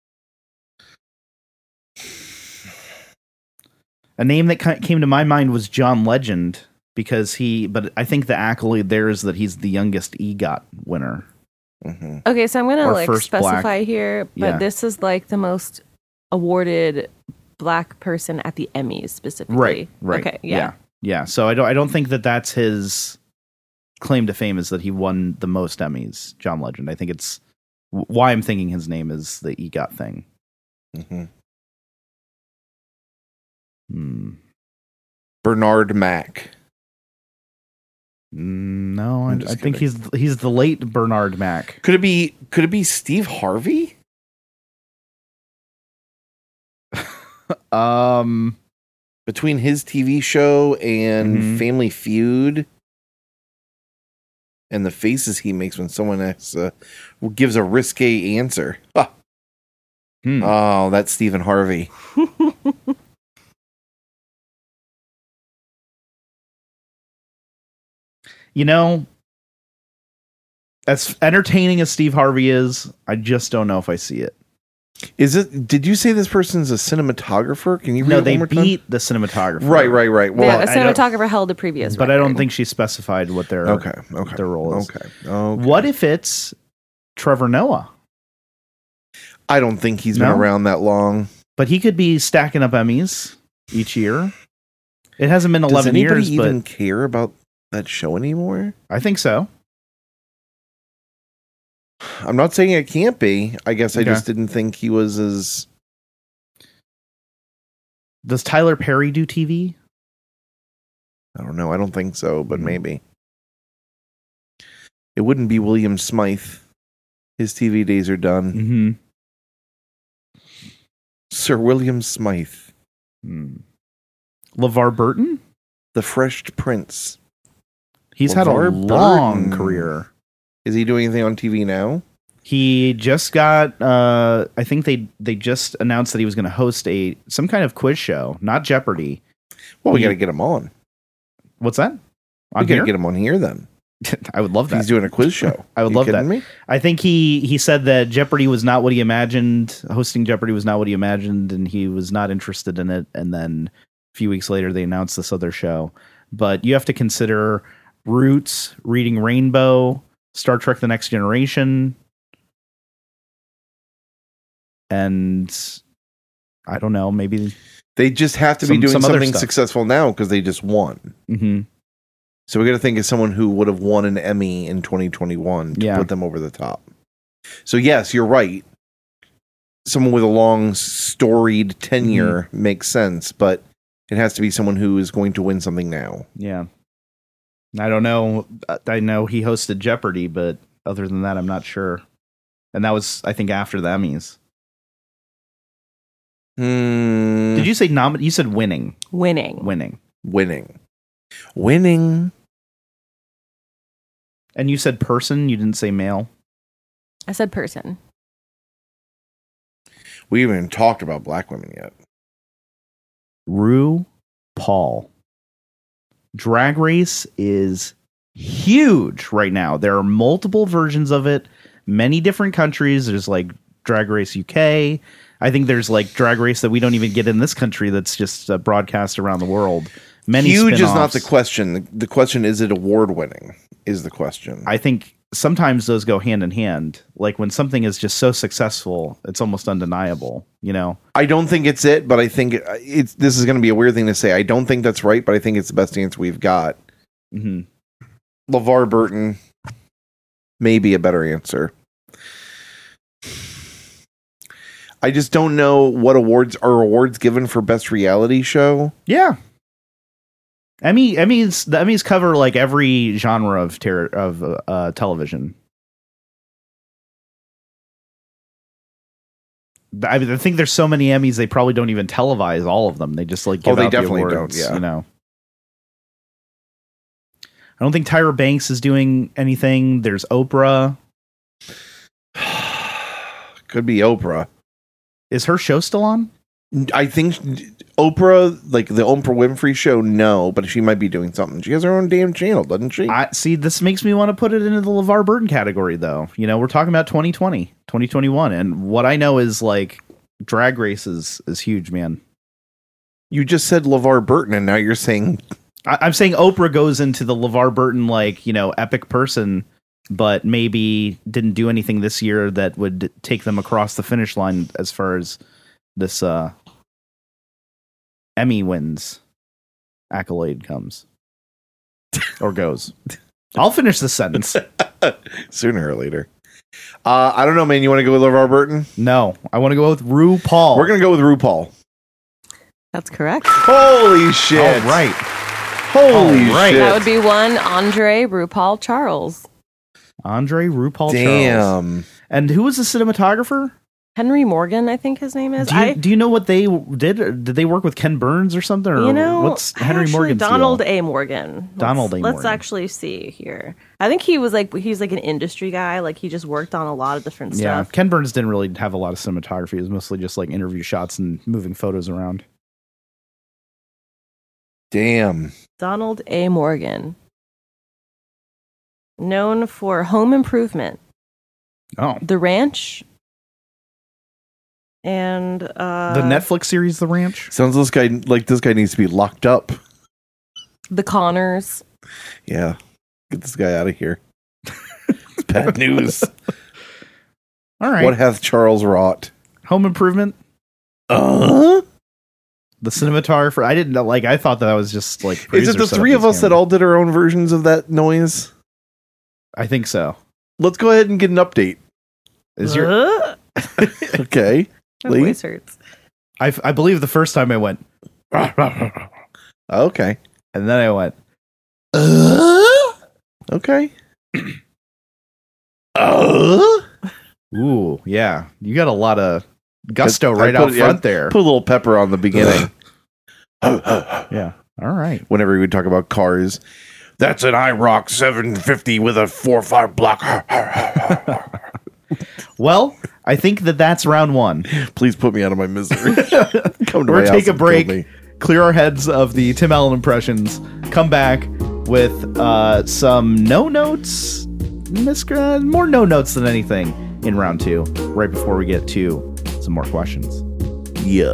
A name that ki- came to my mind was John Legend, because he, but I think the accolade there is that he's the youngest EGOT winner. Mm-hmm. Okay, so I'm going to Or like first specify black. here, but Yeah. this is like the most awarded black person at the Emmys specifically. Right, right. Okay, yeah. yeah. yeah. So I don't, I don't think that that's his claim to fame, is that he won the most Emmys, John Legend. I think it's why I'm thinking his name is the EGOT thing. Mm-hmm. Hmm. Bernard Mack. Mm, No, I, I'm just I think kidding. he's he's the late Bernard Mack. Could it be? Could it be Steve Harvey? Um, Between his T V show and Mhm. Family Feud, and the faces he makes when someone asks, uh, gives a risque answer. Ah. hmm. Oh, that's Stephen Harvey. You know, as entertaining as Steve Harvey is, I just don't know if I see it. Is it? Did you say this person's a cinematographer? Can you read No, it they one more time? beat the cinematographer. Right, right, right. Well, yeah, I a don't- cinematographer held the previous But I don't record. think she specified what their okay, okay, their role is. okay, okay. What if it's Trevor Noah? I don't think he's No? been around that long. But he could be stacking up Emmys each year. It hasn't been Does eleven anybody years, even but care about that show anymore? I think so. I'm not saying it can't be. I guess I Okay. just didn't think he was as. Does Tyler Perry do T V? I don't know. I don't think so, but Mhm. maybe. It wouldn't be William Smythe. His T V days are done. Mm-hmm. Sir William Smythe, Mm. LeVar Burton? the Fresh Prince. He's had a LeVar long Burton. career. Is he doing anything on T V now? He just got uh I think they they just announced that he was going to host a some kind of quiz show, not Jeopardy. Well, we He- got to get him on. What's that? We On got to here? get him on here then. I would love If he's that. doing a quiz show. I would You love kidding that. Me? I think he he said that Jeopardy was not what he imagined. Hosting Jeopardy was not what he imagined, and he was not interested in it. And then a few weeks later, they announced this other show. But you have to consider Roots, Reading Rainbow, Star Trek: The Next Generation, and I don't know, maybe. They just have to Some- be doing some other something stuff. successful now because they just won. Mm-hmm. So we got to think of someone who would have won an Emmy in twenty twenty-one to Yeah. put them over the top. So yes, you're right. Someone with a long storied tenure Mm-hmm. makes sense, but it has to be someone who is going to win something now. Yeah. I don't know. I know he hosted Jeopardy, but other than that, I'm not sure. And that was, I think, after the Emmys. Hmm. Did you say nom? You said winning. Winning. Winning. winning? Winning. And you said person. You didn't say male. I said person. We haven't even talked about black women yet. Rue Paul. Drag Race is huge right now. There are multiple versions of it, many different countries. There's like Drag Race U K. I think there's like Drag Race that we don't even get in this country that's just uh, broadcast around the world. Many Huge is not spin-offs. the question. The, the question is it award winning is the question. I think sometimes those go hand in hand. Like when something is just so successful, it's almost undeniable, you know? I don't think it's it, but I think it- it's this is going to be a weird thing to say. I don't think that's right, but I think it's the best answer we've got. Mm-hmm. LeVar Burton, may be a better answer. I just don't know what awards are awards given for best reality show. Yeah. Emmy Emmys the Emmys cover like every genre of ter- of uh, television. I, mean, I think there's so many Emmys they probably don't even televise all of them. They just like give oh, they out definitely the awards, don't. Yeah, you know. I don't think Tyra Banks is doing anything. There's Oprah. Could be Oprah. Is her show still on? I think Oprah, like the Oprah Winfrey Show, no, but she might be doing something. She has her own damn channel, doesn't she? I see. This makes me want to put it into the LeVar Burton category, though. You know, we're talking about twenty twenty, twenty twenty-one, and what I know is like Drag Race is is huge, man. You just said LeVar Burton, and now you're saying I, I'm saying Oprah goes into the LeVar Burton, like, you know, epic person, but maybe didn't do anything this year that would take them across the finish line as far as this uh, Emmy wins accolade comes or goes. I'll finish the sentence sooner or later. Uh, I don't know, man. You want to go with LeVar Burton? No, I want to go with RuPaul. We're gonna go with RuPaul. That's correct. Holy shit! All right. Holy All right. shit! That would be one Andre RuPaul Charles. Andre RuPaul Damn. Charles. And who was the cinematographer? Henry Morgan, I think his name is. Do you, I, do you know what they did? Did they work with Ken Burns or something? Or you know, what's Henry actually, Morgan's Donald deal? A. Morgan. Donald let's, A. Let's Morgan. actually see here. I think he was like he's like an industry guy. Like he just worked on a lot of different Yeah, stuff. Ken Burns didn't really have a lot of cinematography. It was mostly just like interview shots and moving photos around. Damn. Donald A. Morgan, known for Home Improvement, Oh, The Ranch, and uh, the Netflix series The Ranch. Sounds this guy like this guy needs to be locked up. The Connors. Yeah, get this guy out of here. It's bad news. All right. What hath Charles wrought? Home Improvement. Uh The cinematographer. I didn't know. Like I thought that was just like. Is it producer the set three up of these us that cameras. all did our own versions of that noise? I think so. Let's go ahead and get an update. Is your? Uh, Okay. my Lee? voice hurts. I I believe the first time I went, Okay. and then I went. Uh, okay. uh, Ooh, yeah. You got a lot of gusto I right put- out yeah, front there. Put a little pepper on the beginning. Yeah. All right. Whenever we would talk about cars. That's an IROC seven fifty with a four five block. Well, I think that that's round one. Please put me out of my misery. Come to We're my take house a and kill break, me. clear our heads of the Tim Allen impressions, come back with uh, some no notes, misgra- more no notes than anything in round two, right before we get to some more questions. Yeah.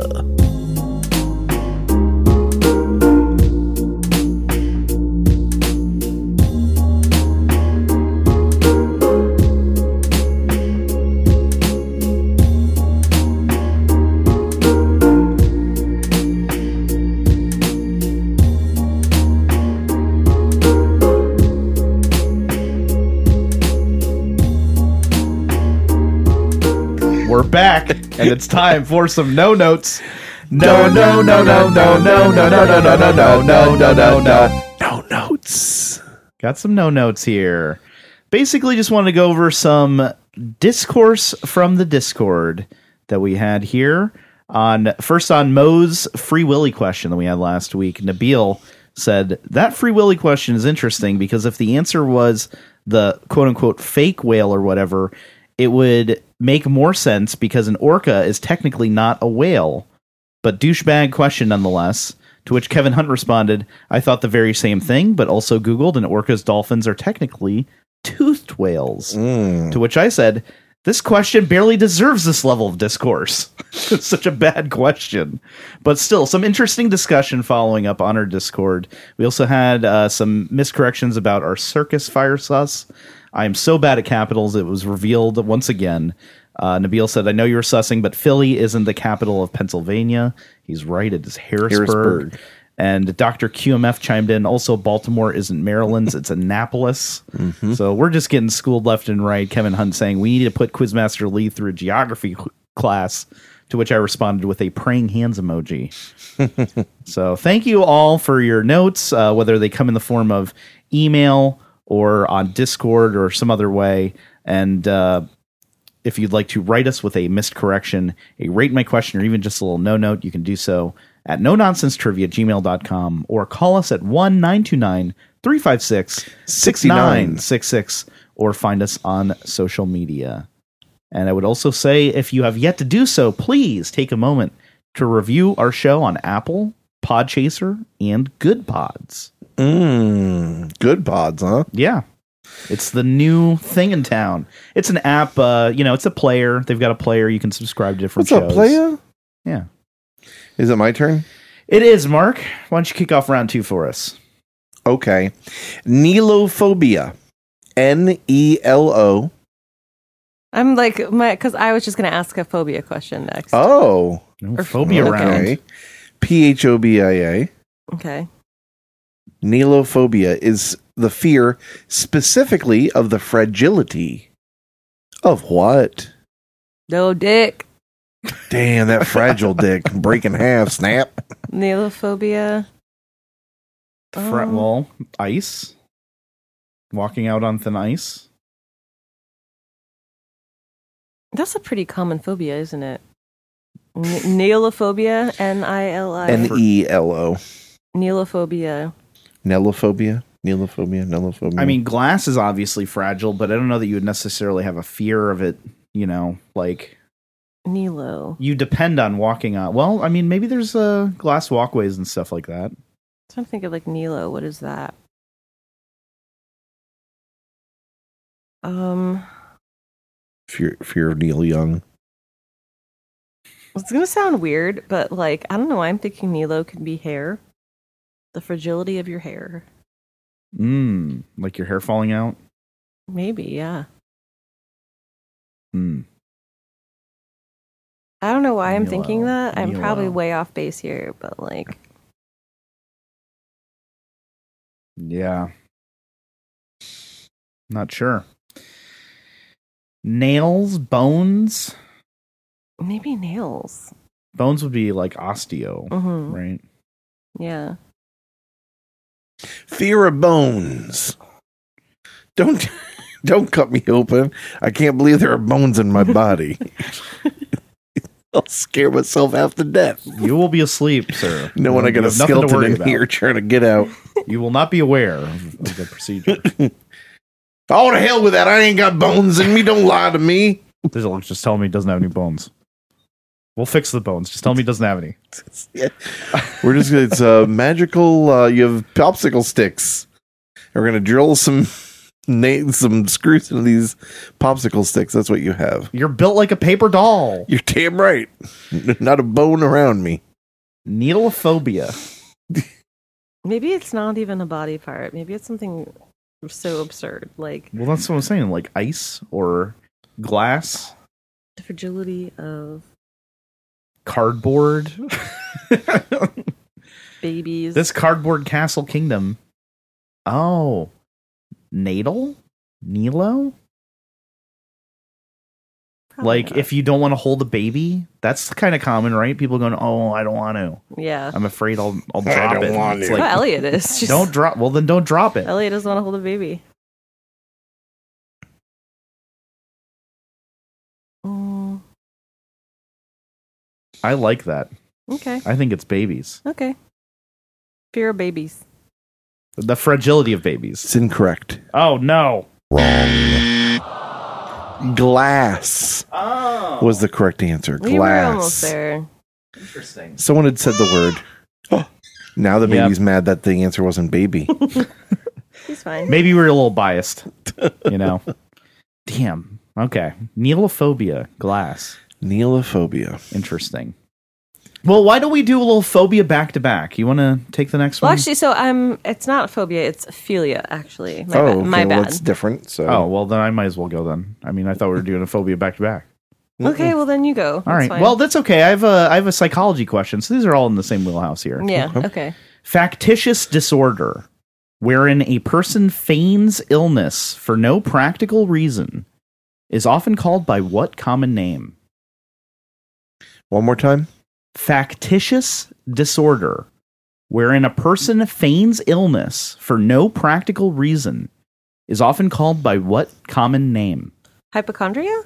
We're back, and it's time for some no notes. No, no, no, no, no, no, no, no, no, no, no, no, no, no, no, no. No notes. Got some no notes here. Basically, just wanted to go over some discourse from the Discord that we had here. On first on Mo's Free Willy question that we had last week, Nabil said that Free Willy question is interesting because if the answer was the quote unquote fake whale or whatever, it would make more sense because an orca is technically not a whale. But douchebag question nonetheless. To which Kevin Hunt responded, I thought the very same thing, but also Googled, and orcas, dolphins are technically toothed whales. Mm. To which I said, this question barely deserves this level of discourse. It's such a bad question. But still, some interesting discussion following up on our Discord. We also had uh, some miscorrections about our circus fire sauce. I am so bad at capitals, it was revealed once again. Uh, Nabil said, I know you're sussing, but Philly isn't the capital of Pennsylvania. He's right, it is Harrisburg. Harrisburg. And Doctor Q M F chimed in. Also, Baltimore isn't Maryland's; it's Annapolis. Mm-hmm. So we're just getting schooled left and right. Kevin Hunt saying we need to put Quizmaster Lee through a geography class. To which I responded with a praying hands emoji. So thank you all for your notes, uh, whether they come in the form of email or on Discord or some other way. And uh, if you'd like to write us with a missed correction, a rate my question, or even just a little no note, you can do so at no nonsense trivia at gmail dot com or call us at one nine two nine, three five six, six nine six six or find us on social media. And I would also say, if you have yet to do so, please take a moment to review our show on Apple, Podchaser, and Good Pods. Mm, Good Pods, huh? Yeah. It's the new thing in town. It's an app, uh, you know, it's a player. They've got a player. You can subscribe to different What's shows. What's a player? Yeah. Is it my turn? It is, Mark. Why don't you kick off round two for us? Okay. Nelophobia. N E L O. I'm like, my because I was just going to ask a phobia question next. Oh. No phobia okay. round. P H O B I A. Okay. Nelophobia is the fear specifically of the fragility. Of what? No dick. Damn, that fragile dick. Break in half. Snap. Nelophobia. Fra- Um, well, ice. Walking out on thin ice. That's a pretty common phobia, isn't it? N- Nelophobia. N I L I. N E L O. Nelophobia. Nelophobia? Nelophobia? Nelophobia? I mean, glass is obviously fragile, but I don't know that you would necessarily have a fear of it, you know, like... Nelo. You depend on walking on... Well, I mean, maybe there's uh, glass walkways and stuff like that. I'm trying to think of, like, Nelo. What is that? Um... Fear, fear of Neil Young. It's going to sound weird, but, like, I don't know why I'm thinking Nelo could be hair. The fragility of your hair. Mm, like your hair falling out? Maybe, yeah. Hmm. I don't know why I'm Nelo. thinking that. I'm Nelo. probably way off base here, but, like... Yeah. Not sure. Nails, bones. Maybe nails. Bones would be like osteo, Mm-hmm. right? Yeah. Fear of bones. Don't don't cut me open. I can't believe there are bones in my body. I'll scare myself half to death. You will be asleep, sir. No, when I got You a have nothing to skeleton worry in about. here trying to get out. You will not be aware of, of the procedure. Oh, to hell with that. I ain't got bones in me. Don't lie to me. Just tell me he doesn't have any bones. We'll fix the bones. Just tell me he doesn't have any. Yeah. We're just gonna, it's uh, magical. Uh, you have popsicle sticks. We're going to drill some na- some screws into these popsicle sticks. That's what you have. You're built like a paper doll. You're damn right. Not a bone around me. Needlephobia. Maybe it's not even a body part. Maybe it's something so absurd. Like Well, that's what I'm saying. Like ice or glass, the fragility of cardboard. babies. This cardboard castle kingdom. Oh, Nadal? Nilo? Probably Like, not. if you don't want to hold a baby, that's kind of common, right? People going, oh, I don't want to. Yeah. I'm afraid I'll I'll I drop don't it. want It's to. Well, like, Elliot is. Just, don't drop. Well, then don't drop it. Elliot doesn't want to hold a baby. Mm, I like that. okay. I think it's babies. Okay. Fear of babies. The fragility of babies. It's incorrect. Oh, no. Glass Oh. was the correct answer. We were almost Glass. there. Interesting. Someone had said the word. Oh, now the Yep. baby's mad that the answer wasn't baby. He's fine. Maybe we were a little biased, you know. Damn. Okay. Needlephobia. Glass. Neolophobia. Interesting. Well, why don't we do a little phobia back to back? You want to take the next Well, one? actually, so I'm. It's not phobia. It's philia. Actually, my, oh, ba- okay. my well, bad. it's different. So, Oh, well, then I might as well go then. I mean, I thought we were doing a phobia back to back. Okay, well then you go. All right. Fine. Well, that's okay. I have a I have a psychology question. So these are all in the same wheelhouse here. yeah. Okay. Factitious disorder, wherein a person feigns illness for no practical reason, is often called by what common name? One more time. Factitious disorder, wherein a person feigns illness for no practical reason, is often called by what common name? Hypochondria?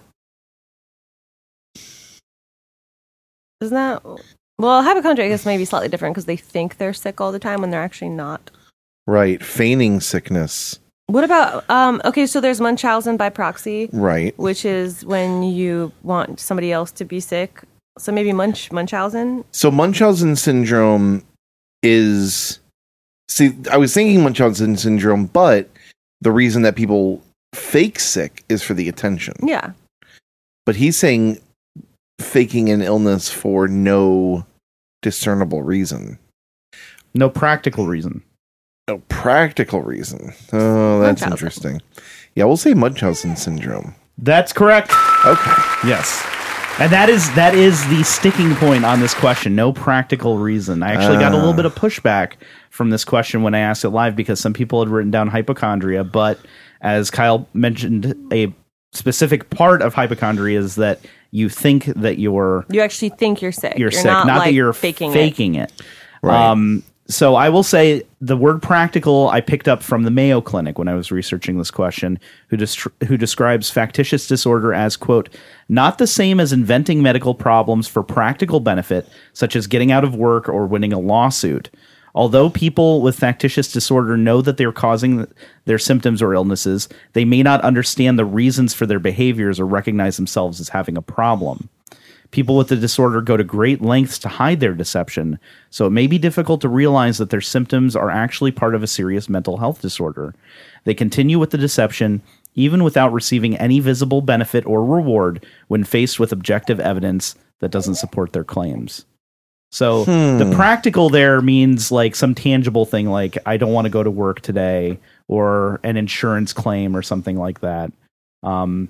Isn't that... Well, hypochondria, I guess, may be slightly different because they think they're sick all the time when they're actually not. Right. Feigning sickness. What about... Um, okay, so there's Munchausen by proxy. Right. Which is when you want somebody else to be sick. So maybe Munch Munchausen? So Munchausen syndrome is... See, I was thinking Munchausen syndrome, but the reason that people fake sick is for the attention. Yeah. But he's saying faking an illness for no discernible reason. No practical reason. No practical reason. Oh, that's Munchausen. interesting. Yeah, we'll say Munchausen syndrome. That's correct. Okay. Yes. And that is that is the sticking point on this question. No practical reason. I actually got a little bit of pushback from this question when I asked it live because some people had written down hypochondria, but as Kyle mentioned, a specific part of hypochondria is that you think that you're You actually think you're sick. you're, You're sick, not, not, like, that you're faking, faking it. it. Right. Um, so I will say the word practical I picked up from the Mayo Clinic when I was researching this question, who dest- who describes factitious disorder as, quote, not the same as inventing medical problems for practical benefit, such as getting out of work or winning a lawsuit. Although people with factitious disorder know that they're causing their symptoms or illnesses, they may not understand the reasons for their behaviors or recognize themselves as having a problem. People with the disorder go to great lengths to hide their deception, so it may be difficult to realize that their symptoms are actually part of a serious mental health disorder. They continue with the deception, even without receiving any visible benefit or reward when faced with objective evidence that doesn't support their claims. So Hmm. the practical there means like some tangible thing, like I don't want to go to work today, or an insurance claim or something like that. Um,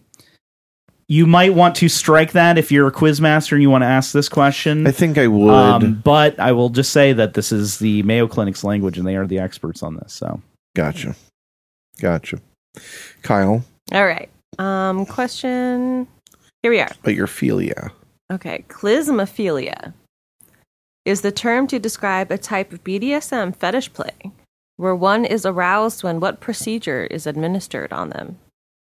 you might want to strike that if you're a quizmaster and you want to ask this question. I think I would. Um, but I will just say that this is the Mayo Clinic's language, and they are the experts on this. So Gotcha. Gotcha. Kyle, All right. Um, question. Here we are. but your philia. Okay. Clismophilia is the term to describe a type of B D S M fetish play where one is aroused when what procedure is administered on them?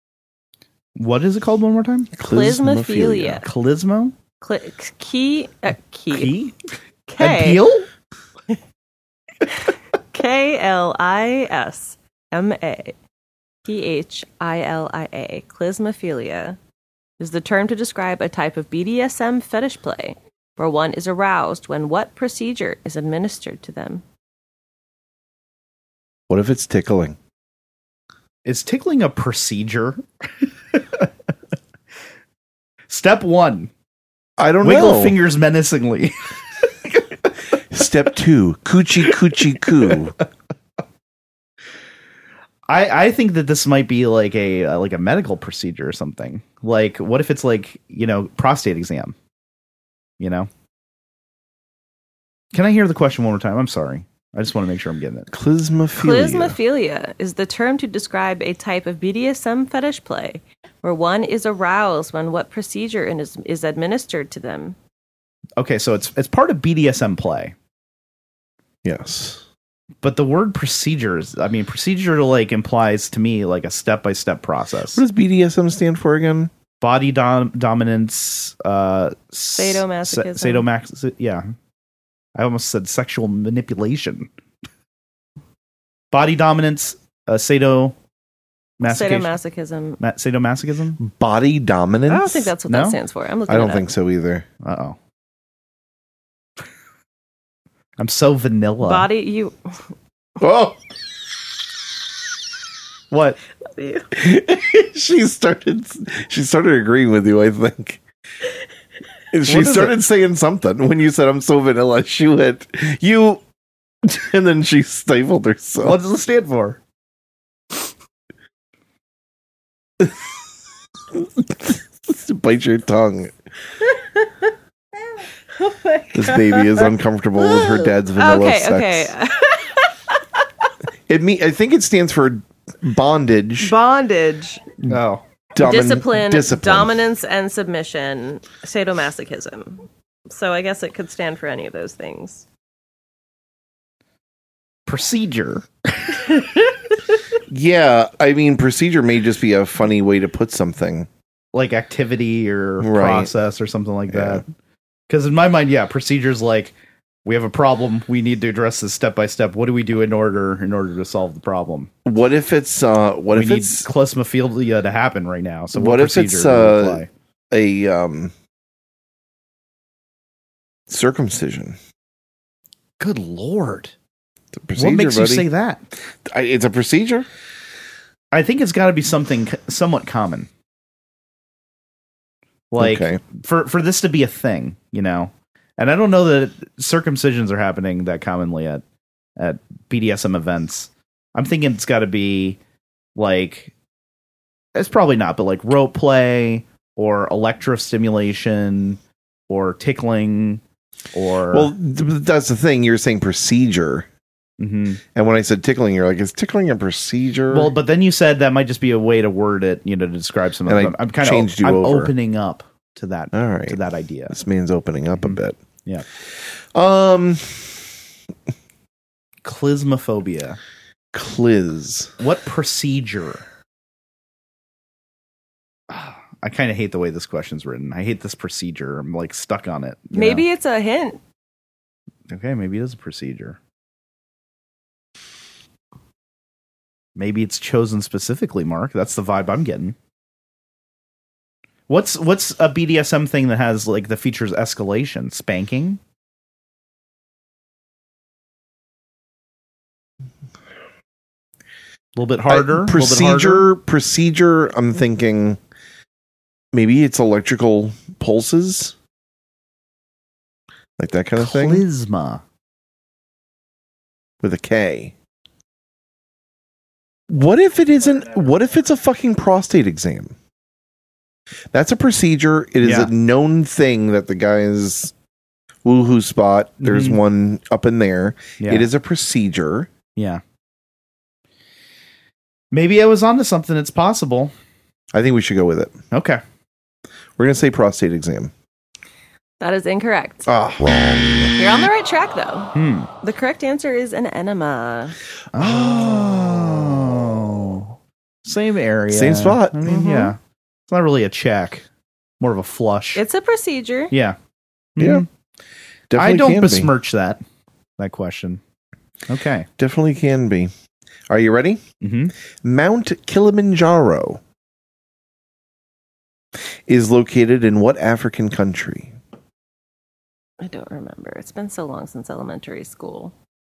what is it called one more time? Clismophilia. Clismo? Cli- key. Uh, key. Key? K. Appeal? K L I S M A P H I L I A. Clismophilia is the term to describe a type of B D S M fetish play where one is aroused when what procedure is administered to them? What if it's tickling? Is tickling a procedure? Step one. I don't Wiggle know. fingers menacingly. Step two, coochie coochie coo. I, I think that this might be like a uh, like a medical procedure or something. Like, what if it's like, you know, prostate exam? You know? Can I hear the question one more time? I'm sorry. I just want to make sure I'm getting it. Clismophilia. Clismophilia is the term to describe a type of B D S M fetish play where one is aroused when what procedure is, is administered to them. Okay, so it's it's part of B D S M play. Yes. But the word procedures, I mean, procedure like implies to me like a step-by-step process. What does B D S M stand for again? Body dom- dominance, uh, Sadomasochism. s- sadomax- yeah. I almost said sexual manipulation. Body dominance, uh, sado Sadomasochism. Ma- sadomasochism? Body dominance? I don't think that's what No? that stands for. I'm looking I don't it up. think so either. Uh-oh. I'm so vanilla. Body, you. Oh! What? she started she started agreeing with you, I think. She What is started saying something when you said I'm so vanilla. She went, you and then she stifled herself. What does it stand for? Bite your tongue. Oh my This baby is uncomfortable with her dad's vanilla Okay, sex. okay. It me. I think it stands for bondage. Bondage. Oh. Domin- discipline, discipline. dominance, and submission, sadomasochism. So I guess it could stand for any of those things. Procedure. Yeah, I mean, procedure may just be a funny way to put something. Like activity or Right. process or something like Yeah. that. Because in my mind, yeah, procedure's like, we have a problem. We need to address this step by step. What do we do in order in order to solve the problem? What if it's uh? What we if need it's clismophilia to happen right now. So what, What if procedure it's, do we uh, apply? a um circumcision? Good Lord. It's a procedure, What makes buddy. you say that? I, it's a procedure. I think it's got to be something c- somewhat common. Like, Okay. for, for this to be a thing, you know? And I don't know that circumcisions are happening that commonly at, at B D S M events. I'm thinking it's got to be, like, it's probably not, but like rope play or electrostimulation or tickling or... Well, th- that's the thing. You're saying procedure, Mhm. and when I said tickling, you're like, "Is tickling a procedure?" Well, but then you said that might just be a way to word it, you know, to describe some of And I them. I'm kind changed of you I'm over. opening up to that all right, to that idea. this man's opening up a Mhm. bit. Yeah. Um, Clismophobia. Cliz. What procedure? I kind of hate the way this question's written. I hate this procedure. I'm like stuck on it. you Maybe know? it's a hint. Okay, maybe it is a procedure. Maybe it's chosen specifically, Mark. That's the vibe I'm getting. What's what's a B D S M thing that has like the features escalation? Spanking? A little bit harder. I- a little bit procedure. harder? Procedure. I'm thinking maybe it's electrical pulses, like that kind of thing, Clisma. with a K. What if it isn't? What if it's a fucking prostate exam? That's a procedure. It is Yeah. a known thing that the guy's woohoo spot. There's Mhm. one up in there. Yeah. It is a procedure. Yeah. Maybe I was onto something. It's possible. I think we should go with it. Okay. We're gonna say prostate exam. That is incorrect. Ah, You're on the right track, though. Hmm. The correct answer is an enema. Oh. Same area. Same spot. I mean, Mhm. yeah. It's not really a check. More of a flush. It's a procedure. yeah. Yeah. Mhm. definitely I don't can besmirch that. That question. Okay. be. Definitely can be. Are you ready? Mm-hmm. Mount Kilimanjaro is located in what African country? I don't remember. It's been so long since elementary school.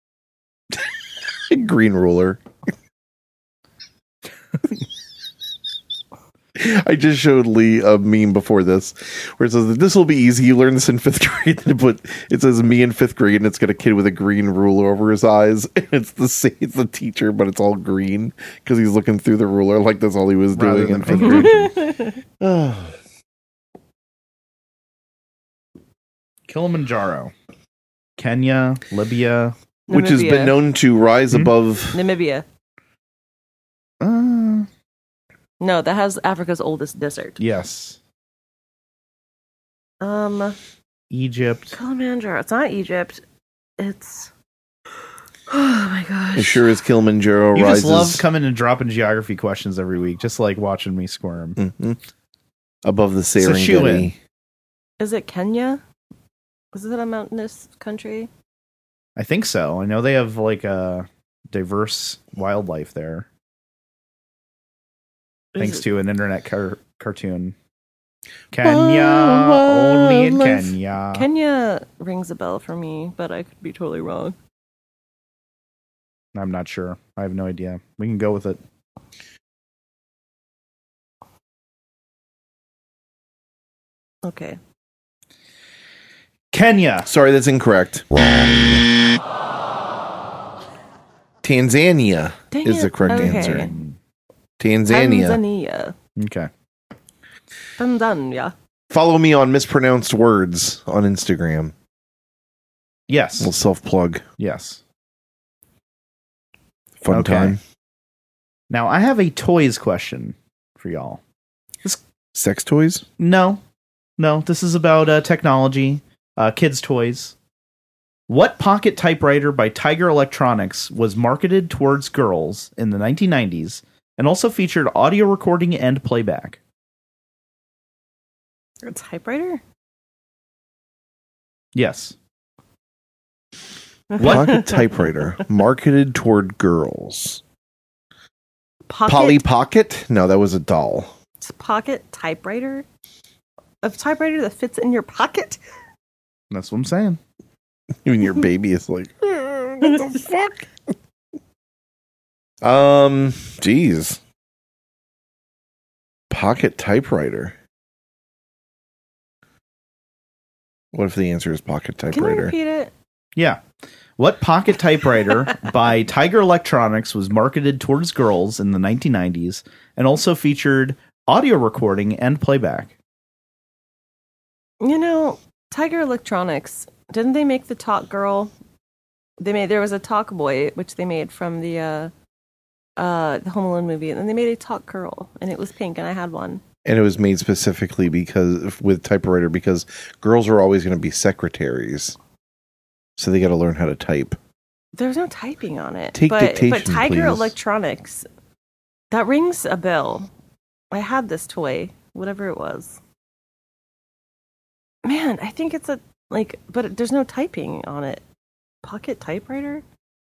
Green ruler. I just showed Lee a meme before this where it says, "This will be easy. You learn this in fifth grade." But it says me in fifth grade, and it's got a kid with a green ruler over his eyes. And it's the same, it's the teacher, but it's all green because he's looking through the ruler like that's all he was Rather doing in than fifth grade. Oh. Kilimanjaro. Kenya, Libya. Which has Namibia. been known to rise Hmm? above. Namibia. Uh, No, that has Africa's oldest desert. yes. Um, Egypt. Kilimanjaro. It's not Egypt. It's. Oh my gosh. As sure as Kilimanjaro You rises just love coming and dropping geography questions every week, just like watching me squirm. Mhm. above the a shoe-in. Serengeti. Is it Kenya? Is it a mountainous country? I think so. I know they have like a diverse wildlife there, Is thanks it- to an internet car- cartoon. Kenya, only in Wildlife. Kenya. Kenya rings a bell for me, but I could be totally wrong. I'm not sure. I have no idea. We can go with it. Okay. Kenya. Sorry, that's incorrect. Tanzania Dang is it. the correct Okay. answer. Tanzania. Tanzania. Okay. Tanzania. Follow me on mispronounced words on Instagram. Yes. Little self plug. Yes. Fun Okay. time. Now, I have a toys question for y'all. Sex toys? No, no, this is about uh, technology, uh, kids' toys. What pocket typewriter by Tiger Electronics was marketed towards girls in the nineteen nineties and also featured audio recording and playback? A typewriter? Yes. Pocket typewriter marketed toward girls. Pocket, Polly Pocket? No, that was a doll. pocket typewriter? A typewriter that fits in your pocket? That's what I'm saying. Even your baby is like, what the fuck? Um, geez. Pocket typewriter. What if the answer is pocket Can you typewriter? repeat it? Yeah. What pocket typewriter by Tiger Electronics was marketed towards girls in the nineteen nineties and also featured audio recording and playback? You know, Tiger Electronics, didn't they make the Talk Girl? They made there was a Talk Boy, which they made from the uh uh the Home Alone movie, and then they made a Talk Girl, and it was pink, and I had one. And it was made specifically because with typewriter because girls are always going to be secretaries. So they got to learn how to type. There's no typing on it. Take but, dictation, but Tiger please. Electronics, that rings a bell. I had this toy, whatever it was. Man, I think it's a like, but there's no typing on it. Pocket typewriter?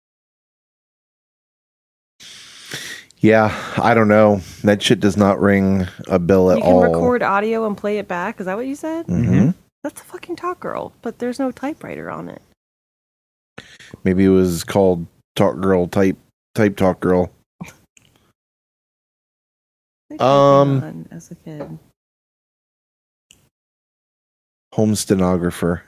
Yeah, I don't know. That shit does not ring a bell at You can all. record audio and play it back. Is that what you said? hmm That's a fucking Talk Girl, but there's no typewriter on it. Maybe it was called Talk Girl Type Type Talk Girl. What Um, on as a kid. Home stenographer.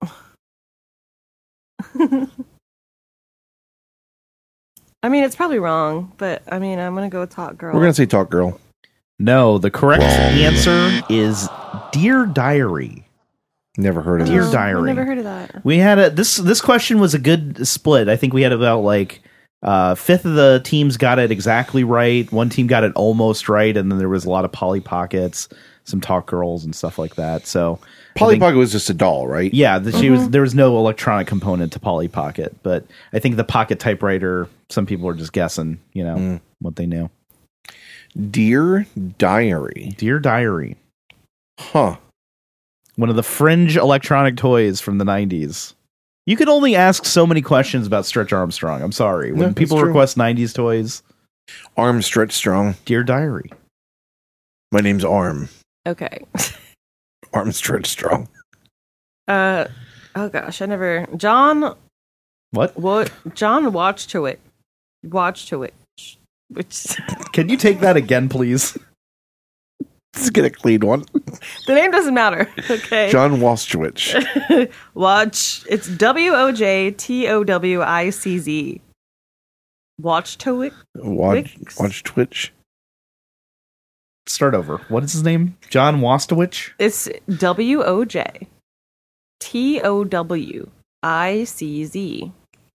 I mean, it's probably wrong, but I mean, I'm gonna go with Talk Girl. We're gonna say Talk Girl. No, the correct answer is Dear Diary. Never heard of Dear this. Oh, Diary. I never heard of that. We had a this this question was a good split. I think we had about like uh fifth of the teams got it exactly right. One team got it almost right, and then there was a lot of Polly Pockets, some Talk Girls and stuff like that. So I Polly think- Pocket was just a doll, right? Yeah, the, she was. There was no electronic component to Polly Pocket, but I think the pocket typewriter. Some people were just guessing, you know, Mm. what they knew. Dear Diary. Dear Diary, Huh. one of the fringe electronic toys from the nineties. You could only ask so many questions about Stretch Armstrong. I'm sorry. When No, that's people true. request nineties toys, Arm Stretch Strong. Dear Diary. My name's Arm. Okay. Arm Stretch Strong. Uh, oh gosh, I never. John, What? what? John watched to it. Watched to it. Which Can you take that again, please? Let's get a clean one. the name doesn't matter. Okay. John Wostrowicz. Watch. It's W O J T O W I C Z. Watch to it. Watch, Wicks. watch Twitch. Start over. What is his name? John Wostowich? It's W O J T O W I C Z.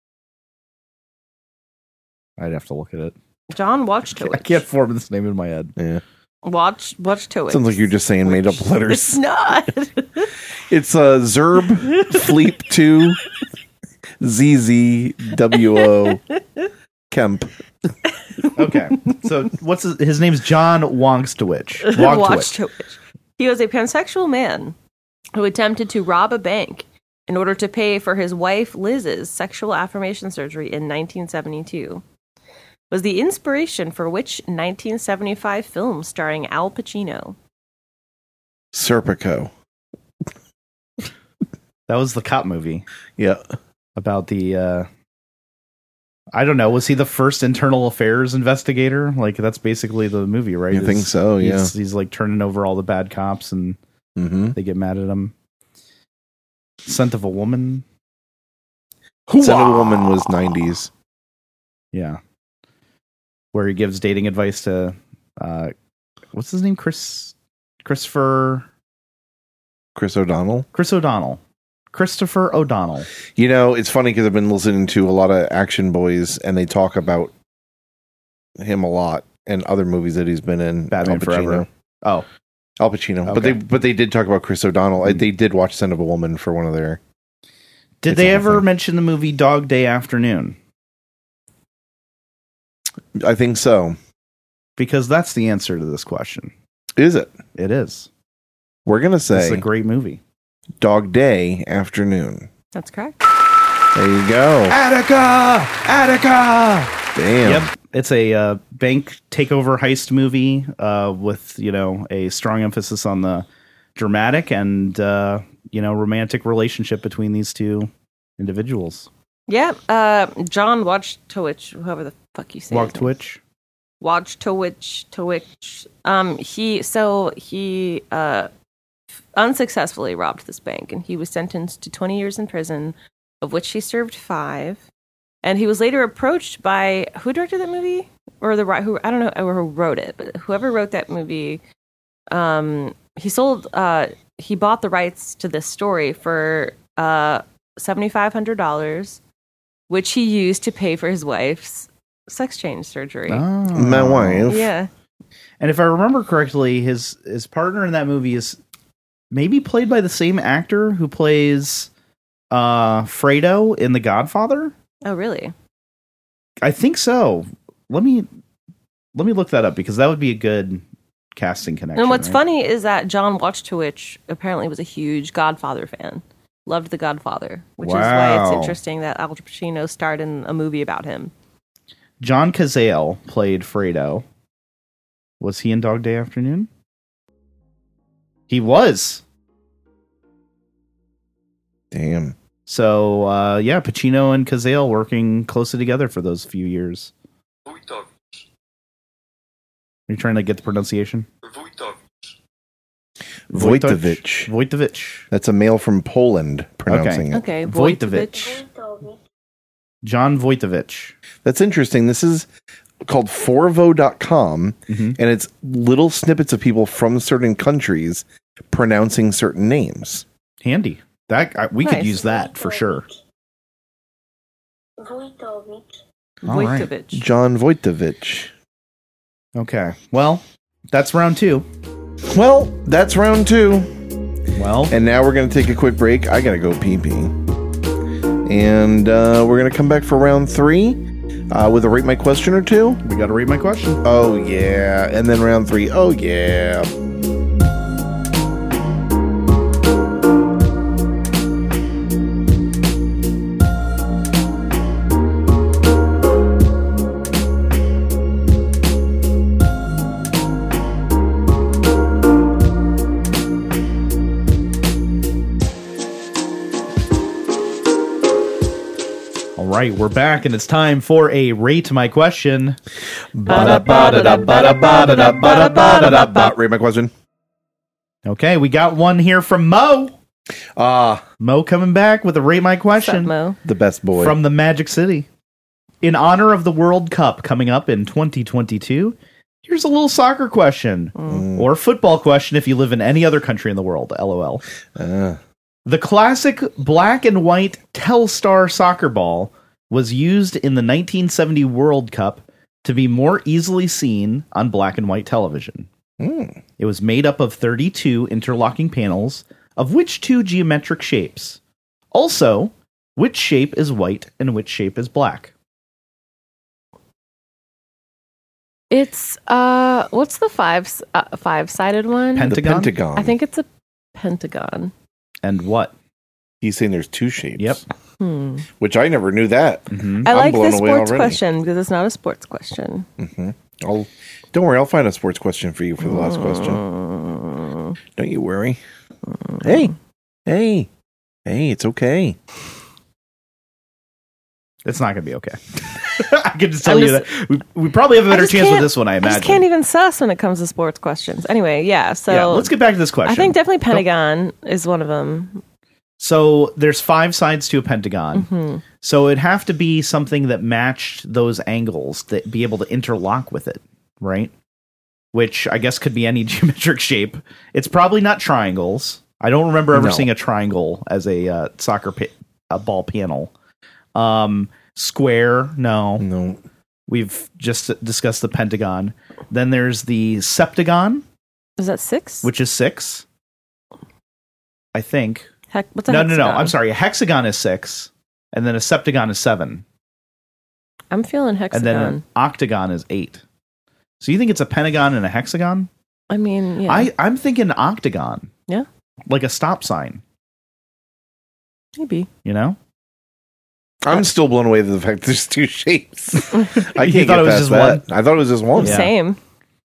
I'd have to look at it. John watched to I it. can't form this name in my head. Yeah. Watch. Watch to it. Sounds like you're just saying made up It's letters. not. It's uh, Zerb, Fleep two, Z Z W O, Kemp. Okay. So what's his, his name's John Wongstowich. Watch to it. He was a pansexual man who attempted to rob a bank in order to pay for his wife Liz's sexual affirmation surgery in nineteen seventy-two. Was the inspiration for which nineteen seventy-five film starring Al Pacino? Serpico. That was the cop movie Yeah. about the uh I don't know, was he the first internal affairs investigator? Like that's basically the movie, right? I think Is- so, yeah. He's, he's like turning over all the bad cops and Mm-hmm. they get mad at him. Scent of a Woman. Son of a Woman was nineties. Yeah. Where he gives dating advice to uh what's his name? Chris Christopher Chris O'Donnell. Chris O'Donnell. Christopher O'Donnell. You know, it's funny because I've been listening to a lot of Action Boys and they talk about him a lot and other movies that he's been in. Batman Al Pacino. Forever. Oh, Al Pacino. But Okay. they but they did talk about Chris O'Donnell. I They did watch Son of a Woman for one of their. did It's they a whole ever thing. mention the movie Dog Day Afternoon? I think so. Because that's the answer to this question. Is it? It is. We're gonna This is say a great movie. Dog Day Afternoon. That's correct. There you go. Attica! Attica! Damn. Yep. It's a uh, bank takeover heist movie uh, with, you know, a strong emphasis on the dramatic and, uh, you know, romantic relationship between these two individuals. Yeah. Uh, John Wojtowicz, whoever the fuck you say. Walk his name. Twitch. Wojtowicz, Towicz. Um, he so he uh, unsuccessfully robbed this bank, and he was sentenced to twenty years in prison, of which he served five. And he was later approached by who directed that movie, or the ri- who I don't know or who wrote it, but whoever wrote that movie. Um, he sold. Uh, he bought the rights to this story for uh seventy five hundred dollars, which he used to pay for his wife's sex change surgery. Oh. My wife. Yeah. And if I remember correctly, his his partner in that movie is maybe played by the same actor who plays uh, Fredo in The Godfather. Oh, really? I think so. Let me let me look that up because that would be a good casting connection. And what's right? funny is that John Wojtowicz apparently was a huge Godfather fan. Loved The Godfather, which is why it's Wow. interesting that Al Pacino starred in a movie about him. John Cazale played Fredo. Was he in Dog Day Afternoon? He was. Damn. So, uh, yeah, Pacino and Cazale working closely together for those few years. Are you trying to get the pronunciation? Wojtowicz. Wojtowicz. That's a male from Poland pronouncing it. Okay, Wojtowicz. John Wojtowicz. That's interesting. This is called Forvo dot com, Mhm. and it's little snippets of people from certain countries pronouncing certain names. Handy. That I, we could Nice. use that for sure. Wojtowicz. All right. Wojtowicz. John Wojtowicz. Okay. Well, that's round two. Well, that's round two. Well, And now we're going to take a quick break. I got to go pee pee. And uh, we're going to come back for round three uh, with a rate my question or two. we got to read my question. Oh, yeah. And then round three. Oh, yeah. All right, we're back, and it's time for a rate my question. Rate my question. Okay, we got one here from Mo. Ah, Mo coming back with a rate my What's up, question Mo? the best boy. from the Magic City. In honor of the World Cup coming up in twenty twenty-two, here's a little soccer question or football question if you live in any other country in the world. LOL. Uh, The classic black and white Telstar soccer ball was used in the nineteen seventy World Cup to be more easily seen on black and white television. mm. It was made up of thirty-two interlocking panels, of which two geometric shapes. Also, which shape is white and which shape is black? It's uh, what's the five s- uh, five sided one? The Pentagon? Pentagon. I think it's a pentagon. And what? He's saying there's two shapes. Yep. Hmm. Which I never knew that. Mhm. I I'm like blown this away sports already. question because it's not a sports question. I'll, don't worry, I'll find a sports question for you for the last question. Mm. Don't you worry. Hey, hey, hey, it's okay. It's not going to be okay. I can just tell I'm you just- that we, we probably have a I better just chance with can't- this one, I I imagine. just can't even suss when it comes to sports questions. Anyway, yeah. So yeah, let's get back to this question. I think definitely Pentagon is one of them. So there's five sides to a pentagon. Mhm. So it'd have to be something that matched those angles that be able to interlock with it, right? Which I guess could be any geometric shape. It's probably not triangles. I don't remember ever No. seeing a triangle as a uh, soccer pa- a ball panel. Um, square, no. No. We've just discussed the pentagon. Then there's the septagon. Is that six? Which is six. I think. Heck, what's a no, hexagon? no, no. I'm sorry. A hexagon is six. And then a septagon is seven. I'm feeling hexagon. And then an octagon is eight. So you think it's a pentagon and a hexagon? I mean, yeah. I, I'm thinking octagon. Yeah. Like a stop sign. Maybe. You know? I'm still blown away by the fact there's two shapes. I You can't thought get it was past just that. one? I thought it was just one. Yeah. Same.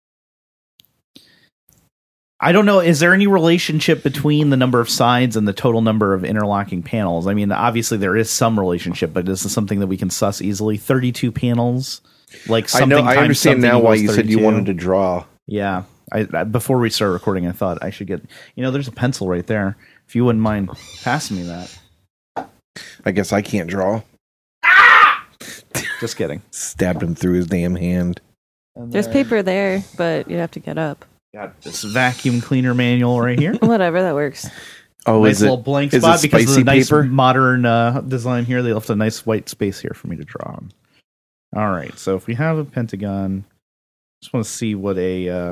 I don't know. Is there any relationship between the number of sides and the total number of interlocking panels? I mean, obviously there is some relationship, but is this something that we can suss easily? thirty-two panels? Like I something know. I times understand something now why equals you said you thirty-two? wanted to draw. Yeah. I, I before we started recording, I thought I should get. You know, there's a pencil right there. If you wouldn't mind passing me that. I guess I can't draw. Just kidding. Stabbed him through his damn hand. And There's then paper there, but you have to get up. Got this vacuum cleaner manual right here. Whatever, that works. Oh, Nice is it? little blank is it spot because of the spicy nice paper? modern uh, design here. They left a nice white space here for me to draw on. All right, so if we have a pentagon, just want to see what a uh,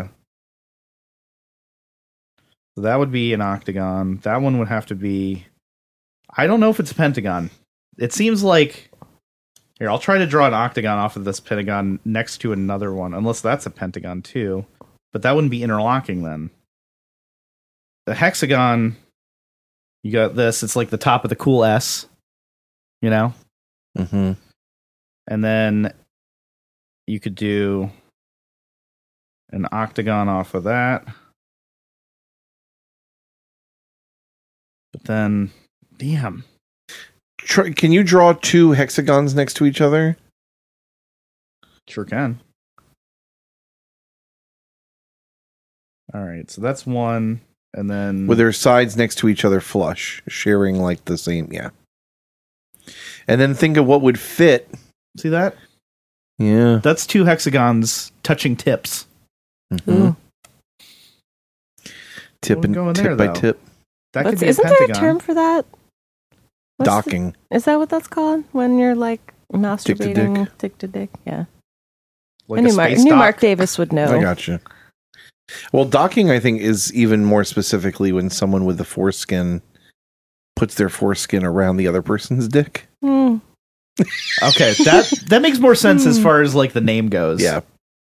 so that would be an octagon. That one would have to be. I don't know if it's a pentagon. It seems like here. I'll try to draw an octagon off of this pentagon next to another one, unless that's a pentagon too. But that wouldn't be interlocking then. The hexagon. You got this. It's like the top of the cool S, you know? Mm-hmm. And then you could do an octagon off of that. But then, damn. Try, can you draw two hexagons next to each other? Sure can. All right, so that's one. And then With their sides next to each other flush, sharing like the same, yeah. And then think of what would fit. see that? Yeah. That's two hexagons touching tips. Mm-hmm. Ooh. Tip Wouldn't and go in tip there, by though. tip. That What's- could be a isn't there a pentagon. term for that? What's the- Docking. is that what that's called? When you're like to masturbating dick to dick? Yeah. Like I a knew, Mark, space knew dock. Mark Davis would know. I got you. Well, docking, I think, is even more specifically when someone with the foreskin puts their foreskin around the other person's dick. Hmm. Okay, that that makes more sense as far as like the name goes. Yeah.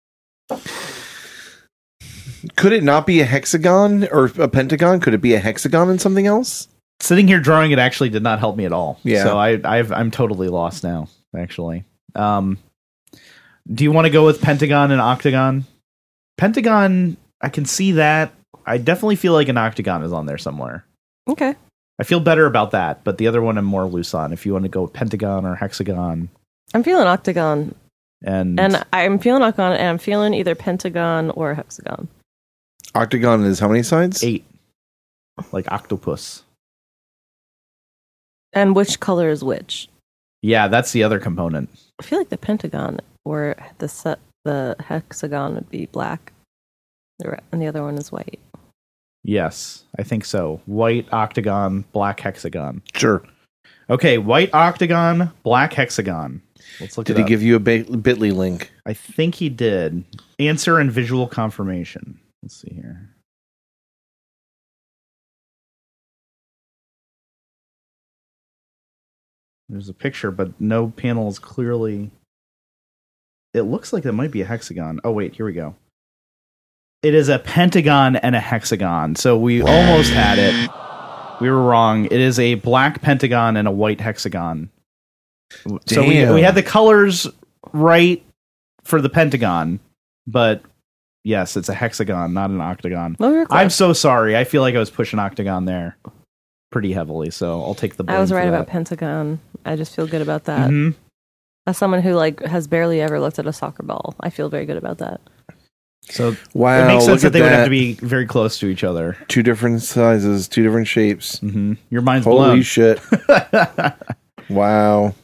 Could it not be a hexagon or a pentagon? Could it be a hexagon and something else? Sitting here drawing it actually did not help me at all. Yeah. So I I've, I'm totally lost now. Actually, um, do you want to go with pentagon and octagon? Pentagon, I can see that. I definitely feel like an octagon is on there somewhere. Okay. I feel better about that, but the other one I'm more loose on. If you want to go pentagon or hexagon, I'm feeling octagon. and And I'm feeling octagon, and I'm feeling either pentagon or hexagon. Octagon is how many sides? eight, like octopus. And which color is which? Yeah, that's the other component. I feel like the pentagon or the set, the hexagon would be black, The re- and the other one is white. Yes, I think so. White octagon, black hexagon. Sure. Okay, white octagon, black hexagon. Let's look Did it he up. give you a bit- Bitly link? I think he did. Answer and visual confirmation. Let's see here. There's a picture, but no panel is clearly. It looks like that might be a hexagon. Oh, wait, here we go. It is a pentagon and a hexagon. So we almost had it. We were wrong. It is a black pentagon and a white hexagon. So we, Damn. we had the colors right for the pentagon, but yes, it's a hexagon, not an octagon. Well, we were close. I'm so sorry. I feel like I was pushing octagon there pretty heavily, so I'll take the blame I was for right that. about pentagon. I just feel good about that. Mhm. As someone who like has barely ever looked at a soccer ball, I feel very good about that. So Wow. it makes sense look that at they would have to be very close to each other. two different sizes, two different shapes. hmm Your mind's Holy blown. shit. Wow.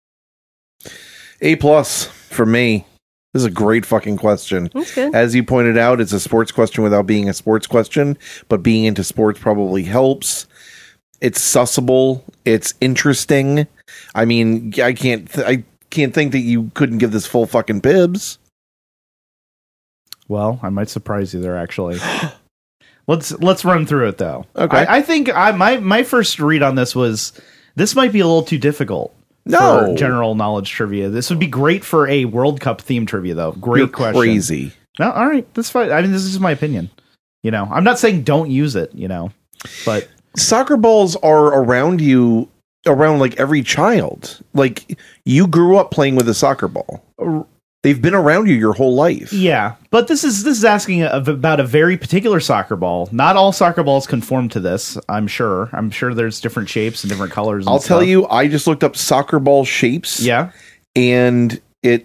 A plus for me. This is a great fucking question. That's good. As you pointed out, it's a sports question without being a sports question, but being into sports probably helps. It's sussable. It's interesting. I mean, I can't. Th- I can't think that you couldn't give this full fucking Pibbs. Well, I might surprise you there, actually. let's let's run through it, though. Okay. I, I think I, my, my first read on this was, this might be a little too difficult No. for general knowledge trivia. This would be great for a World Cup themed trivia, though. Great You're question. crazy. No, all right, that's fine. I mean, this is my opinion. You know, I'm not saying don't use it, you know, but... Soccer balls are around you, around like every child. Like, you grew up playing with a soccer ball. They've been around you your whole life. Yeah, but this is this is asking of, about a very particular soccer ball. Not all soccer balls conform to this, I'm sure. I'm sure there's different shapes and different colors. And I'll tell stuff. you, I just looked up soccer ball shapes. Yeah. And it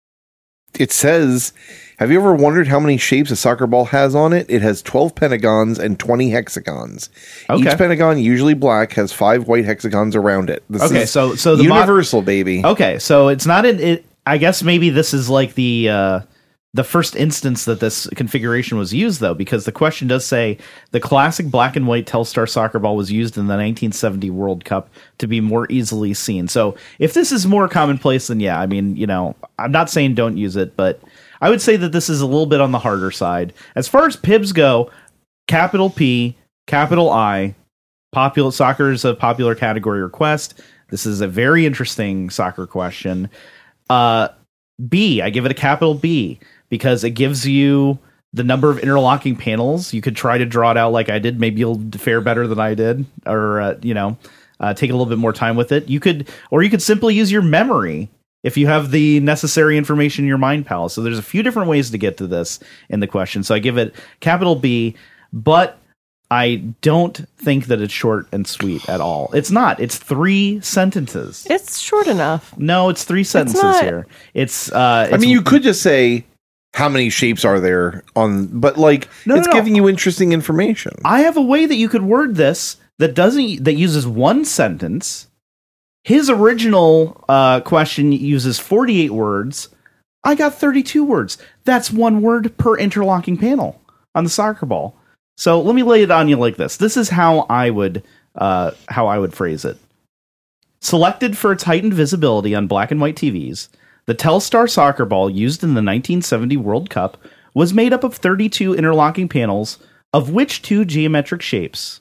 it says, have you ever wondered how many shapes a soccer ball has on it? It has twelve pentagons and twenty hexagons. Okay. Each pentagon, usually black, has five white hexagons around it. This Okay, is so so the mod- universal, baby. Okay, so it's not in it. I guess maybe this is like the uh, the first instance that this configuration was used, though, because the question does say the classic black and white Telstar soccer ball was used in the nineteen seventy World Cup to be more easily seen. So if this is more commonplace, then yeah, I mean, you know, I'm not saying don't use it, but I would say that this is a little bit on the harder side. As far as Pibbs go, capital P, capital I, popular soccer is a popular category request. This is a very interesting soccer question. Uh, B, I give it a capital B because it gives you the number of interlocking panels. You could try to draw it out like I did. Maybe you'll fare better than I did, or uh, you know, uh, take a little bit more time with it. You could, or you could simply use your memory if you have the necessary information in your mind palace. So there's a few different ways to get to this in the question. So I give it capital B, but I don't think that it's short and sweet at all. It's not. It's three sentences. It's short enough. No, it's three sentences not. here. It's. Uh, I it's, mean, you could just say, how many shapes are there on, but like, No, no, it's no. giving you interesting information. I have a way that you could word this that doesn't that uses one sentence. His original uh, question uses forty-eight words. I got thirty-two words. That's one word per interlocking panel on the soccer ball. So let me lay it on you like this. This is how I would uh, how I would phrase it. Selected for its heightened visibility on black and white T Vs, the Telstar soccer ball used in the nineteen seventy World Cup was made up of thirty-two interlocking panels, of which two geometric shapes.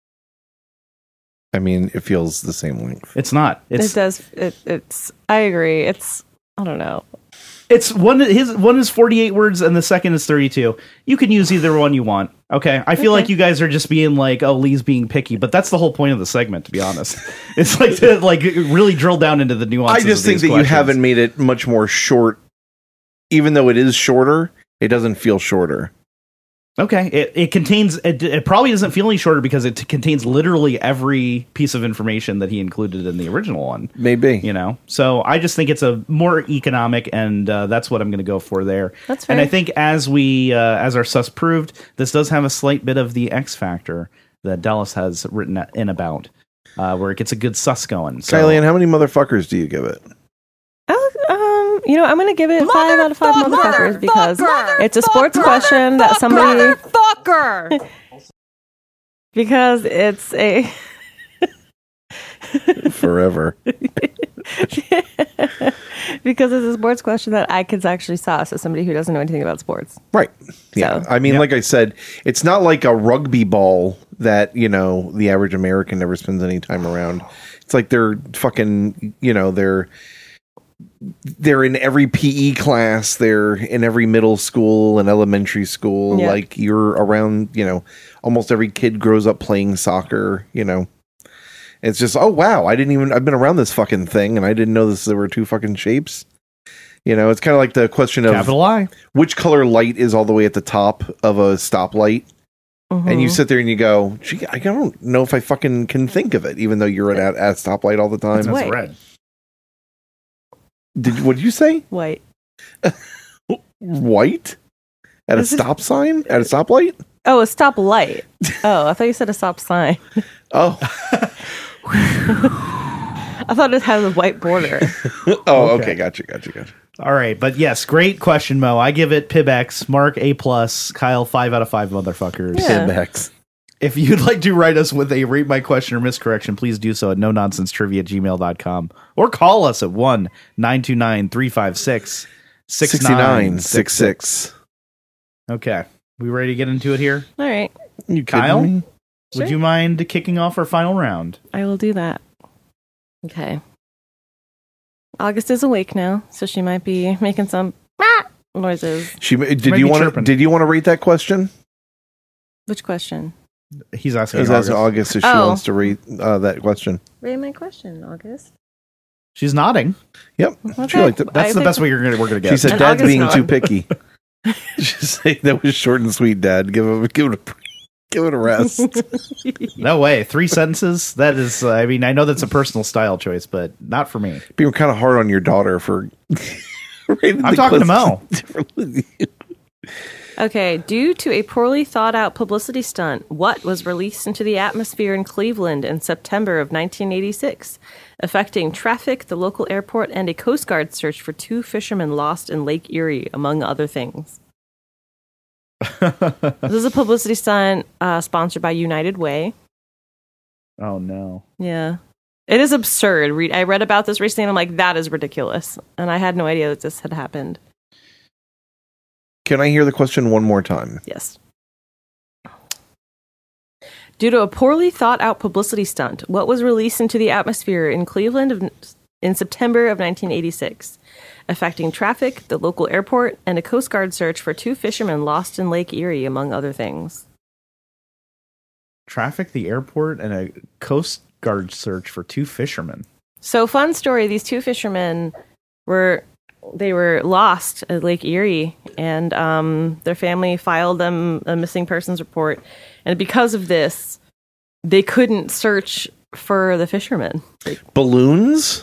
I mean, it feels the same length. It's not. It's it does. It, it's. I agree. It's. I don't know. It's one. His one is forty-eight words, and the second is thirty-two. You can use either one you want. Okay, I feel Okay. like you guys are just being like, "Oh, Lee's being picky," but that's the whole point of the segment. To be honest, it's like to like really drill down into the I nuances. just of think these that you questions. haven't made it much more short. Even though it is shorter, it doesn't feel shorter. Okay, it it contains. It, it probably doesn't feel any shorter because it contains literally every piece of information that he included in the original one. Maybe. You know, so I just think it's a more economic, and uh, that's what I'm going to go for there. That's And fair. I think as we uh, as our sus proved, this does have a slight bit of the X factor that Dallas has written in about, uh, where it gets a good sus going. So, Kylie, how many motherfuckers do you give it? Oh, um, you know, I'm gonna give it five out of five motherfuckers because Motherfucker! it's a sports question that somebody Motherfucker! because it's a Forever. because it's a sports question that I could actually sauce as somebody who doesn't know anything about sports. Right. Yeah. So- I mean, Yeah. like I said, it's not like a rugby ball that, you know, the average American never spends any time around. It's like they're fucking, you know, they're they're in every P E class, they're in every middle school and elementary school. Yeah. Like you're around, you know, almost every kid grows up playing soccer, you know. It's just, oh wow, I didn't even I've been around this fucking thing and I didn't know this there were two fucking shapes. You know, it's kind of like the question of capital I. which color light is all the way at the top of a stoplight. And you sit there and you go, gee, I don't know if I fucking can think of it, even though you're at, at a stoplight all the time. It's That's white. red. Did what did you say? White. White? At a This is- stop sign? At a stoplight? Oh, a stop light. Oh, I thought you said a stop sign. Oh. I thought it had a white border. oh, Okay. okay. Gotcha, gotcha, gotcha. All right, but yes, great question, Mo. I give it Pibex, Mark A plus, Kyle five out of five motherfuckers. Yeah. Pibex. If you'd like to write us with a rate my question or miscorrection, please do so at no nonsense trivia at gmail dot com or call us at one nine two nine three five six six nine six six. Okay. We ready to get into it here? All right. You Kyle? kidding me? Sure. Would you mind kicking off our final round? I will do that. Okay. August is awake now, so she might be making some noises. She did might you be want to chirping. did you want to rate that question? Which question? He's asking Because August. that's August if she Oh. wants to rate uh, that question. Rate my question, August. She's nodding. Yep. Okay. She liked it. That's I the think- best way you're gonna we're gonna get. She said, And "Dad's August being nod. too picky." She's saying that was short and sweet. Dad, give it, give it a, give it a rest. No way. Three sentences? That is, uh, I mean, I know that's a personal style choice, but not for me. Being kind of hard on your daughter for. rating I'm the talking to question Mel. differently. Okay, due to a poorly thought out publicity stunt, what was released into the atmosphere in Cleveland in September of nineteen eighty-six, affecting traffic, the local airport, and a Coast Guard search for two fishermen lost in Lake Erie, among other things? This is a publicity stunt uh, sponsored by United Way. Oh no. Yeah. It is absurd. Re- I read about this recently and I'm like, that is ridiculous. And I had no idea that this had happened. Can I hear the question one more time? Yes. Due to a poorly thought out publicity stunt, what was released into the atmosphere in Cleveland of, in September of nineteen eighty-six, affecting traffic, the local airport, and a Coast Guard search for two fishermen lost in Lake Erie, among other things? Traffic, the airport, and a Coast Guard search for two fishermen. So, fun story, these two fishermen were they were lost at Lake Erie, and um, their family filed them a missing persons report, and because of this, they couldn't search for the fishermen. Like, Balloons?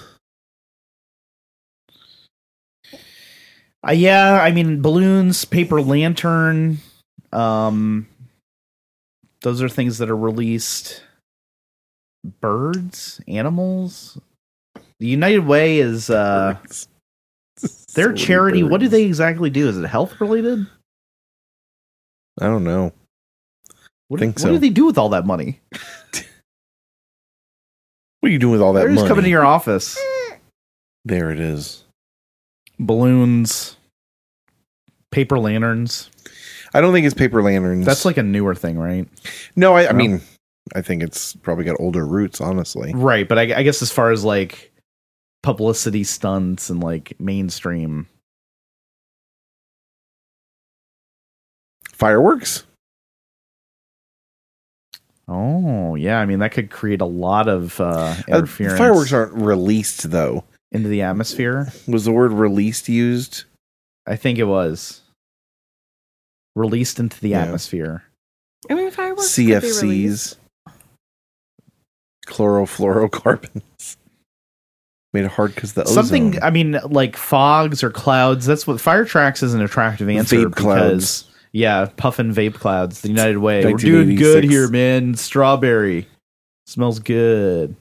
Uh, yeah, I mean, balloons, paper lantern, um, those are things that are released. Birds, animals. The United Way is uh, their So charity. many What do birds. they exactly do? Is it health related? I don't know. What, Think what so. do they do with all that money? What are you doing with all that They're just money? coming to your office. There it is. Balloons, paper lanterns. I don't think it's paper lanterns. That's like a newer thing, right? no. I, I No. mean, I think it's probably got older roots. Honestly, Right, but I, I guess as far as like publicity stunts and like mainstream, fireworks. oh yeah, I mean that could create a lot of uh, Uh, interference fireworks aren't released though. into the atmosphere. Was the word released used? I think it was released into the Yeah. atmosphere. I mean, fireworks C could F be released. Cs. Chlorofluorocarbons. Made it hard because the Something, ozone. I mean, like fogs or clouds. That's what fire tracks is an attractive answer Vape because clouds. yeah, puffin vape clouds. The United Way, we're doing nineteen good eighty-six. here, man. Strawberry smells good.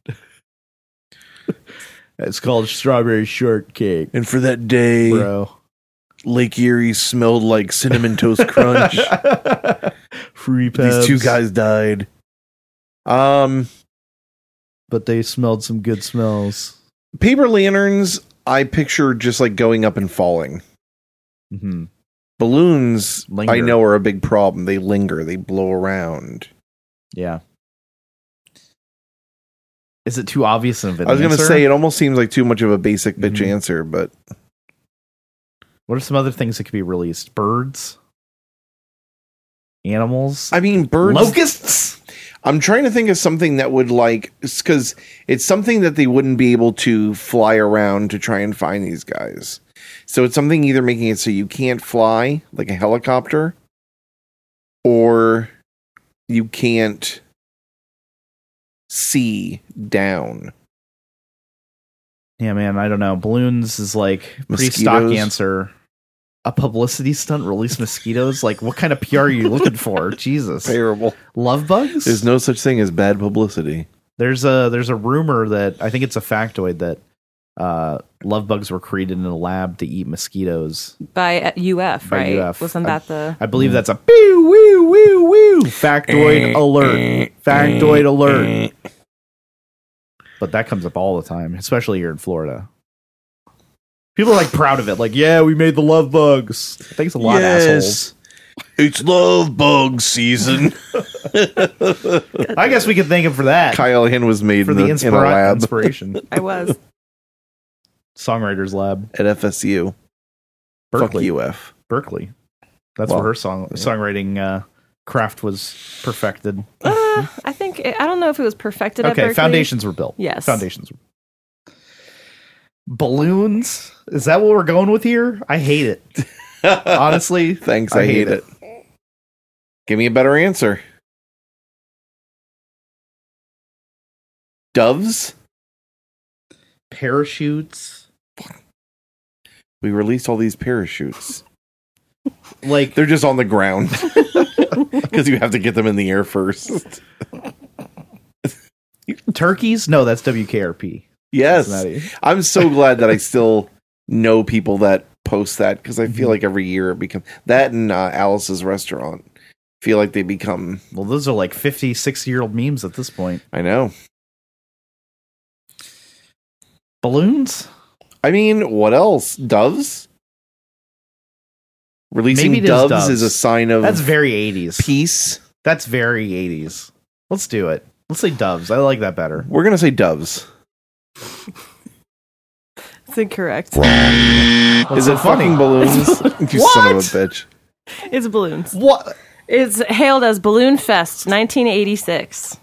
It's called strawberry shortcake, And for that day, bro. Lake Erie smelled like cinnamon toast crunch. Free These two Pebs, guys died. Um, but they smelled some good smells. paper lanterns. I picture just like going up and falling. hmm Balloons, Linger. I know, are a big problem. They linger. They blow around. Yeah. Is it too obvious of an I was going to answer? say it almost seems like too much of a basic bitch Mhm. answer, but What are some other things that could be released? Birds? Animals? I mean, birds. Locusts? I'm trying to think of something that would like, because it's something that they wouldn't be able to fly around to try and find these guys. So it's something either making it so you can't fly, like a helicopter, or you can't see down. Yeah, man, I don't know. Balloons is like pretty stock Mosquitoes? answer. A publicity stunt release mosquitoes? Like, what kind of P R are you looking for? Jesus. Terrible. Love bugs? There's no such thing as bad publicity. There's a there's a rumor that I think it's a factoid that uh, love bugs were created in a lab to eat mosquitoes. By uh, U F, By right? U F. Wasn't that the... I believe that's a pew woo woo woo. factoid alert. Factoid alert. But that comes up all the time, especially here in Florida. People are like proud of it. Like, yeah, we made the love bugs. Thanks a lot, Yes. assholes. It's love bug season. I guess we could thank him for that. Kyle Hinn was made for in, the the, in a inspira- lab inspiration. I was. Songwriters Lab. at F S U. Fuck Berkeley. U F. Berkeley. That's Well, where her song songwriting uh, craft was perfected. Uh, I think it, I don't know if it was perfected. at Okay, Berkeley. foundations were built. Yes. Foundations. Were... Balloons? Is that what we're going with here? I hate it. Honestly. Thanks, I, hate, it. Give me a better answer. Doves? Parachutes. We released all these parachutes. Like, They're just on the ground. Because you have to get them in the air first. turkeys? No, that's W K R P. Yes. Cincinnati. I'm so glad that I still know people that post that, because I feel like every year it becomes that, and uh, Alice's Restaurant feel like they become, Well, those are like fifty, sixty year old memes at this point. I know. Balloons? I mean, what else? Doves? Releasing Maybe it is doves, doves. is a sign of That's very eighties. peace. That's very eighties. Let's do it. Let's say doves. I like that better. We're going to say doves. It's incorrect. What's Is so it fucking balloons? You son of a What? bitch. It's balloons. What? It's hailed as Balloon Fest, nineteen eighty-six.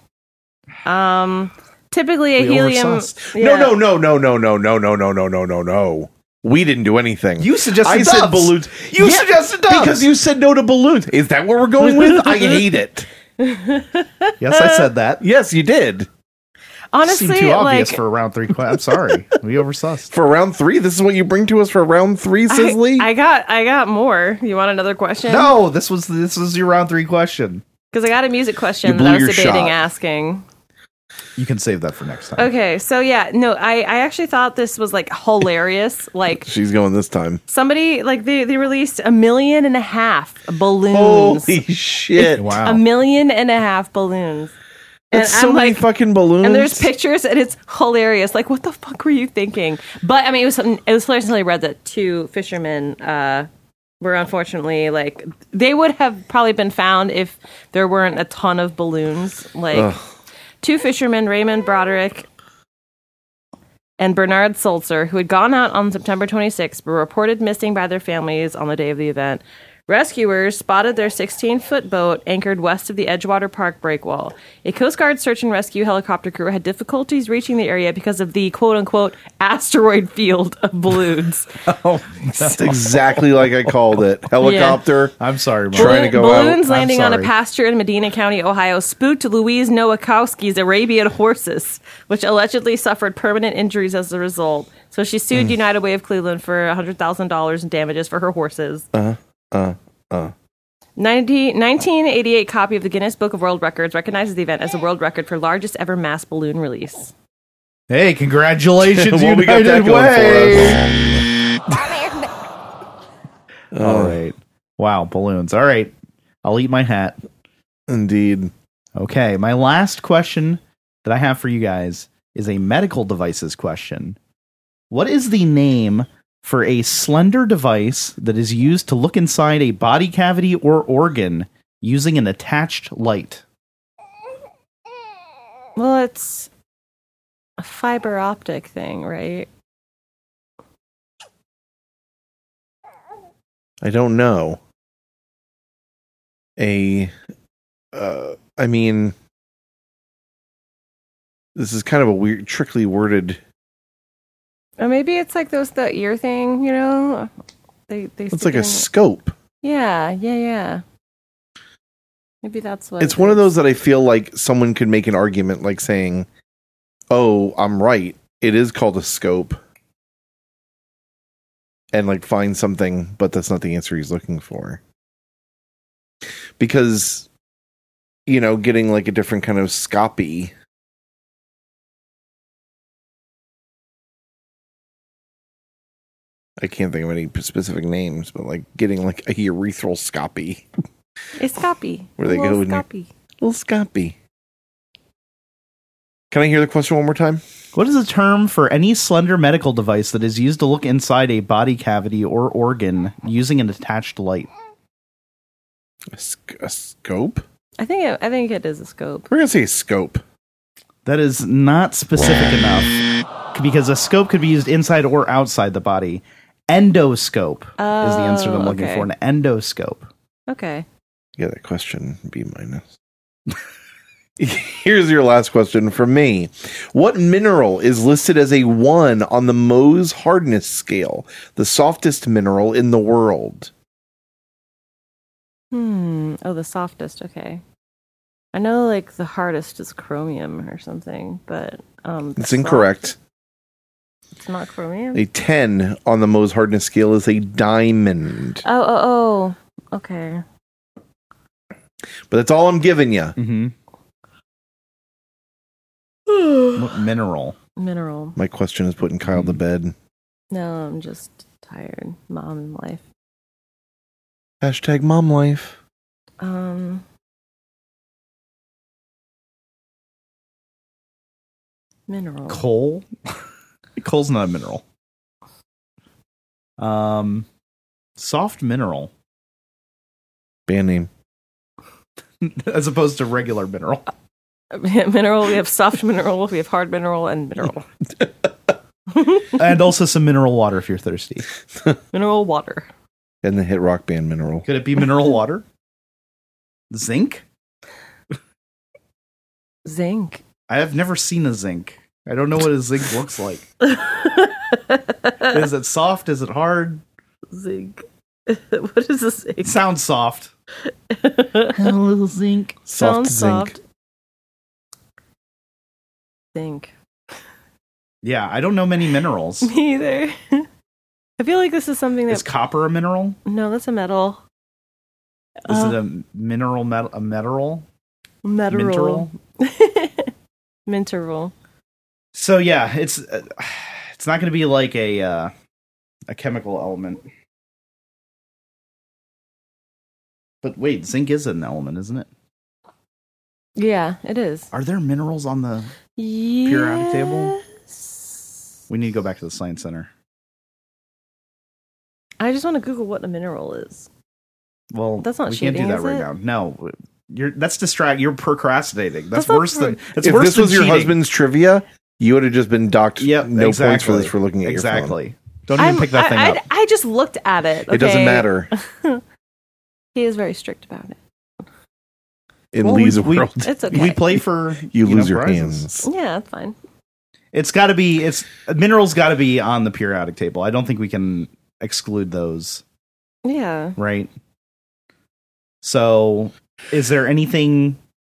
Um, typically a We helium. oversussed. Yeah. No, no, no, no, no, no, no, no, no, no, no, no, no. We didn't do anything. You suggested I doves. said balloons. You Yeah, suggested doves. because you said no to balloons. Is that what we're going with? I hate it. Yes, I said that. Yes, you did. Honestly, Seemed too obvious like for round three. que- I'm sorry. We oversussed. For round three, this is what you bring to us for round three, I, Sizzly? I got, I got more. You want another question? No, this was this was your round three question. Because I got a music You question blew that I was your debating shot. asking. You can save that for next time. Okay, so yeah, no, I, I actually thought this was like hilarious. Like She's going this time. somebody, like they, they released a million and a half balloons. Holy shit. Wow. A million and a half balloons. That's And so I'm many like- fucking balloons. And there's pictures, and it's hilarious. Like, what the fuck were you thinking? But I mean, it was it was hilarious until I read that two fishermen uh, were unfortunately like they would have probably been found if there weren't a ton of balloons. Like Ugh. two fishermen, Raymond Broderick and Bernard Sulzer, who had gone out on September twenty-sixth, were reported missing by their families on the day of the event. Rescuers spotted their sixteen-foot boat anchored west of the Edgewater Park breakwall. A Coast Guard search and rescue helicopter crew had difficulties reaching the area because of the quote-unquote asteroid field of balloons. Oh, That's exactly like I called it. Helicopter. I'm sorry, Mark. Trying to go out. balloons I'm landing on a sorry. pasture in Medina County, Ohio, spooked Louise Nowakowski's Arabian horses, which allegedly suffered permanent injuries as a result. So she sued Mm. United Way of Cleveland for one hundred thousand dollars in damages for her horses. Uh, uh, uh. ninety, nineteen eighty-eight copy of the Guinness Book of World Records recognizes the event as a world record for largest ever mass balloon release. Hey, congratulations, Well, we got that United going Way. for All right. Wow, balloons. All right. I'll eat my hat. Indeed. Okay, my last question that I have for you guys is a medical devices question. What is the name for a slender device that is used to look inside a body cavity or organ using an attached light? Well, it's a fiber optic thing, right? I don't know. A, uh, I mean, this is kind of a weird, trickly worded. Or maybe it's like those the ear thing, you know? They they It's stick like it a in- scope. yeah, yeah, yeah. Maybe that's what It's it one of is. those that I feel like someone could make an argument, like saying, "Oh, I'm right. It is called a scope," and like find something, but that's not the answer he's looking for. Because, you know, getting like a different kind of scopy. I can't think of any specific names, but like getting like a urethral scopy A scoppy. Where they A go little in there. scoppy. Little scoppy. Can I hear the question one more time? What is a term for any slender medical device that is used to look inside a body cavity or organ using an attached light? A, sc- a scope? I think it, I think it is a scope. We're going to say scope. That is not specific enough because a scope could be used inside or outside the body. Endoscope is the answer that I'm looking okay. for. An endoscope. Okay. Yeah, that question, B minus. Here's your last question from me. What mineral is listed as a one on the Mohs hardness scale, the softest mineral in the world? Hmm. Oh, the softest. Okay. I know, like the hardest is chromium or something, but um, It's soft- incorrect. It's not chromium. A ten on the Mohs hardness scale is a diamond. Oh, oh, oh. Okay. But that's all I'm giving you. Mm-hmm. What mineral? Mineral. My question is putting Kyle to bed. No, I'm just tired. Mom life. Hashtag mom life. Um. Mineral. Coal? Coal's not a mineral. Um, soft mineral. Band name. As opposed to regular mineral. Mineral. We have soft mineral. We have hard mineral and mineral. And also some mineral water if you're thirsty. Mineral water. And the hit rock band Mineral. Could it be mineral water? Zinc? Zinc. I have never seen a zinc. I don't know what a zinc looks like. Is it soft? Is it hard? Zinc. What is this? It sounds soft. A little zinc. Soft Sounds zinc. soft. Zinc. Yeah, I don't know many minerals. Me either. I feel like this is something that. Is copper a mineral? No, that's a metal. Is Uh, it a mineral metal? A mineral? Metal. Minteral. So yeah, it's uh, it's not going to be like a uh, a chemical element. But wait, zinc is an element, isn't it? Yeah, it is. Are there minerals on the? Yes. Periodic table? We need to go back to the science center. I just want to Google what a mineral is. Well, That's not we can't do cheating, that is right it? now. No, you're that's distract. You're procrastinating. That's, That's not worse than. pro- That's If worse this than was your cheating. husband's trivia, you would have just been docked Yep, no exactly. points for this for looking at exactly. your phone. Don't even I'm- pick that I, thing I, up. I just looked at it. It doesn't okay? matter He is very strict about it. in Well, Lee's we- we- world. It's okay. We play for You know, lose your prizes. hands. Yeah, that's fine. It's got to be. It's minerals got to be on the periodic table. I don't think we can exclude those. Yeah. Right. So, is there anything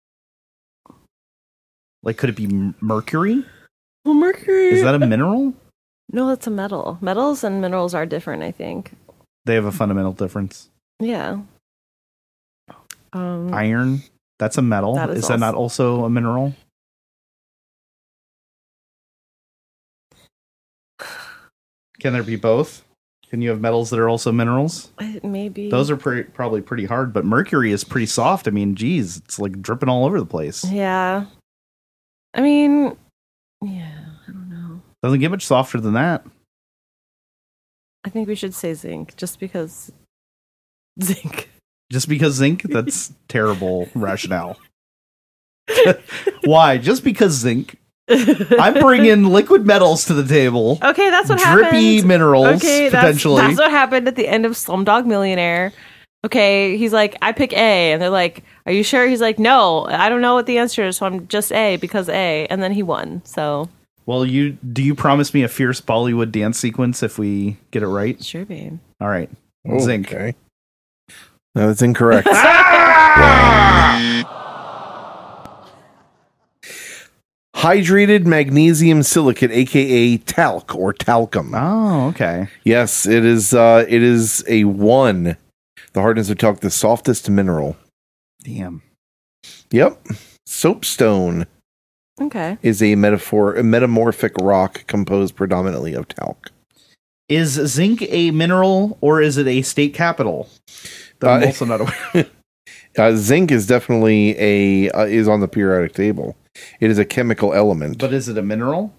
like? Could it be m- mercury? Well, mercury. Is that a mineral? No, that's a metal. Metals and minerals are different, I think. They have a fundamental difference. Yeah. Um, Iron. That's a metal. That is is that not also a mineral? Can there be both? Can you have metals that are also minerals? maybe. Those are pre- probably pretty hard, but mercury is pretty soft. I mean, geez, it's like dripping all over the place. Yeah. I mean, yeah, I don't know. Doesn't get much softer than that. I think we should say zinc just because zinc. Just because zinc? That's terrible rationale. Why? Just because zinc? I'm bringing liquid metals to the table. Okay, that's what Drippy happened. minerals, Okay, that's, potentially. that's what happened at the end of Slumdog Millionaire. Okay, he's like, I pick A, and they're like, are you sure? He's like, no, I don't know what the answer is, so I'm just A because A, and then he won. So Well, you do you promise me a fierce Bollywood dance sequence if we get it right? sure, babe. All right. Zinc. Okay. No, that's incorrect. Hydrated magnesium silicate, aka talc or talcum. Oh, okay. Yes, it is. Uh, it is a one. The hardness of talc, the softest mineral. Damn. Yep. Soapstone Okay. is a metaphor, a metamorphic rock composed predominantly of talc. Is zinc a mineral or is it a state capital? That I'm Uh, also not aware. Uh, zinc is definitely a uh, is on the periodic table. It is a chemical element. But is it a mineral?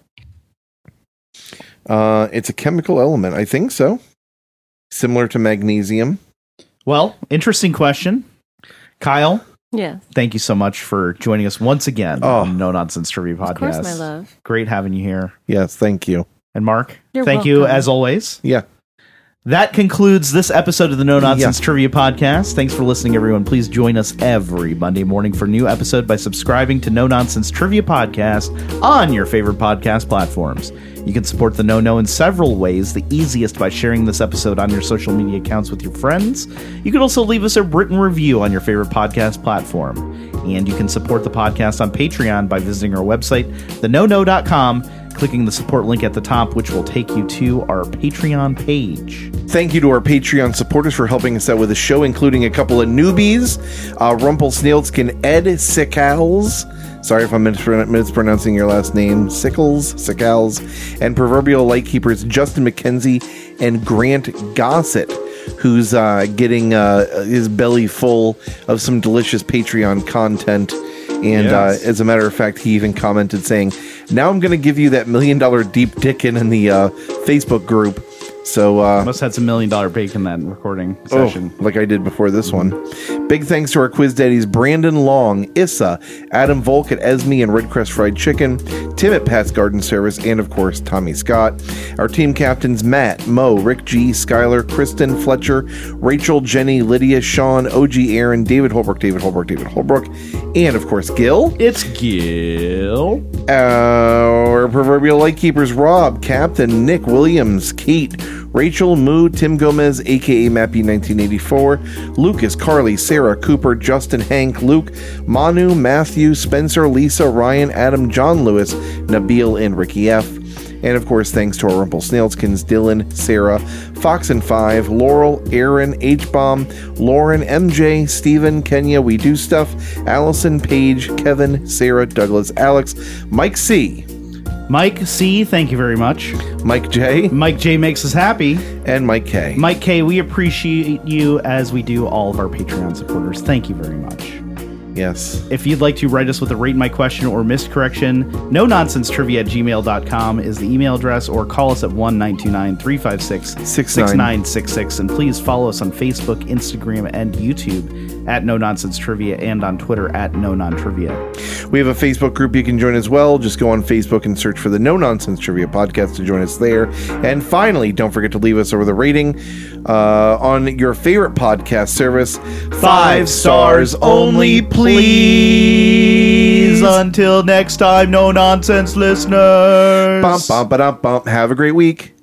Uh, it's a chemical element. I think so. Similar to magnesium. Well, interesting question. Kyle, Yeah. thank you so much for joining us once again Oh. on No Nonsense Trivia Podcast. Of course, my love. Great having you here. Yes, thank you. And Mark, You're thank you welcome. as always. Yeah. That concludes this episode of the No Nonsense Yeah. Trivia Podcast. Thanks for listening, everyone. Please join us every Monday morning for a new episode by subscribing to No Nonsense Trivia Podcast on your favorite podcast platforms. You can support the No No in several ways. The easiest by sharing this episode on your social media accounts with your friends. You can also leave us a written review on your favorite podcast platform. And you can support the podcast on Patreon by visiting our website, the no no dot com, clicking the support link at the top, which will take you to our Patreon page. Thank you to our Patreon supporters for helping us out with the show, including a couple of newbies, uh, Rumpelstiltskin Ed Sickles. Sorry if I'm mispron- mispronouncing your last name. Sickles, Sickles, and Proverbial Lightkeepers Justin McKenzie and Grant Gossett, who's uh, getting uh, his belly full of some delicious Patreon content. And Yes. uh, as a matter of fact, he even commented saying, now I'm going to give you that million dollar deep dickin' in the uh, Facebook group. So, uh, Must have had some million dollar bacon that recording oh, session. like I did before this one. Big thanks to our quiz daddies Brandon Long, Issa, Adam Volk at Esme and Red Crest Fried Chicken, Tim at Pat's Garden Service, and of course Tommy Scott. Our team captains Matt, Mo, Rick G, Skylar, Kristen, Fletcher, Rachel, Jenny, Lydia, Sean, O G, Aaron, David Holbrook, David Holbrook, David Holbrook, and of course Gil. It's Gil. Our proverbial lightkeepers Rob, Captain, Nick Williams, Kate, Rachel, Moo, Tim Gomez, aka Mappy nineteen eighty-four, Lucas, Carly, Sarah, Cooper, Justin, Hank, Luke, Manu, Matthew, Spencer, Lisa, Ryan, Adam, John Lewis, Nabil, and Ricky F. And of course, thanks to our Rumpelstiltskins, Dylan, Sarah, Fox and Five, Laurel, Aaron, H-Bomb, Lauren, M J, Steven, Kenya, We Do Stuff, Allison, Paige, Kevin, Sarah, Douglas, Alex, Mike C., Mike C, thank you very much. Mike J., Mike J makes us happy. and Mike K. Mike K, we appreciate you as we do all of our Patreon supporters. Thank you very much. Yes. If you'd like to write us with a rate my question or missed correction, no nonsense trivia at gmail dot com is the email address, or call us at one nine two nine, three five six, six nine six six. And please follow us on Facebook, Instagram, and YouTube at No Nonsense Trivia, and on Twitter at No Non Trivia. We have a Facebook group you can join as well. Just go on Facebook and search for the No Nonsense Trivia Podcast to join us there. And finally, don't forget to leave us over the rating uh, on your favorite podcast service. Five stars only, please. Until next time, no nonsense listeners. Bump, bump, ba-dum, bump. Have a great week.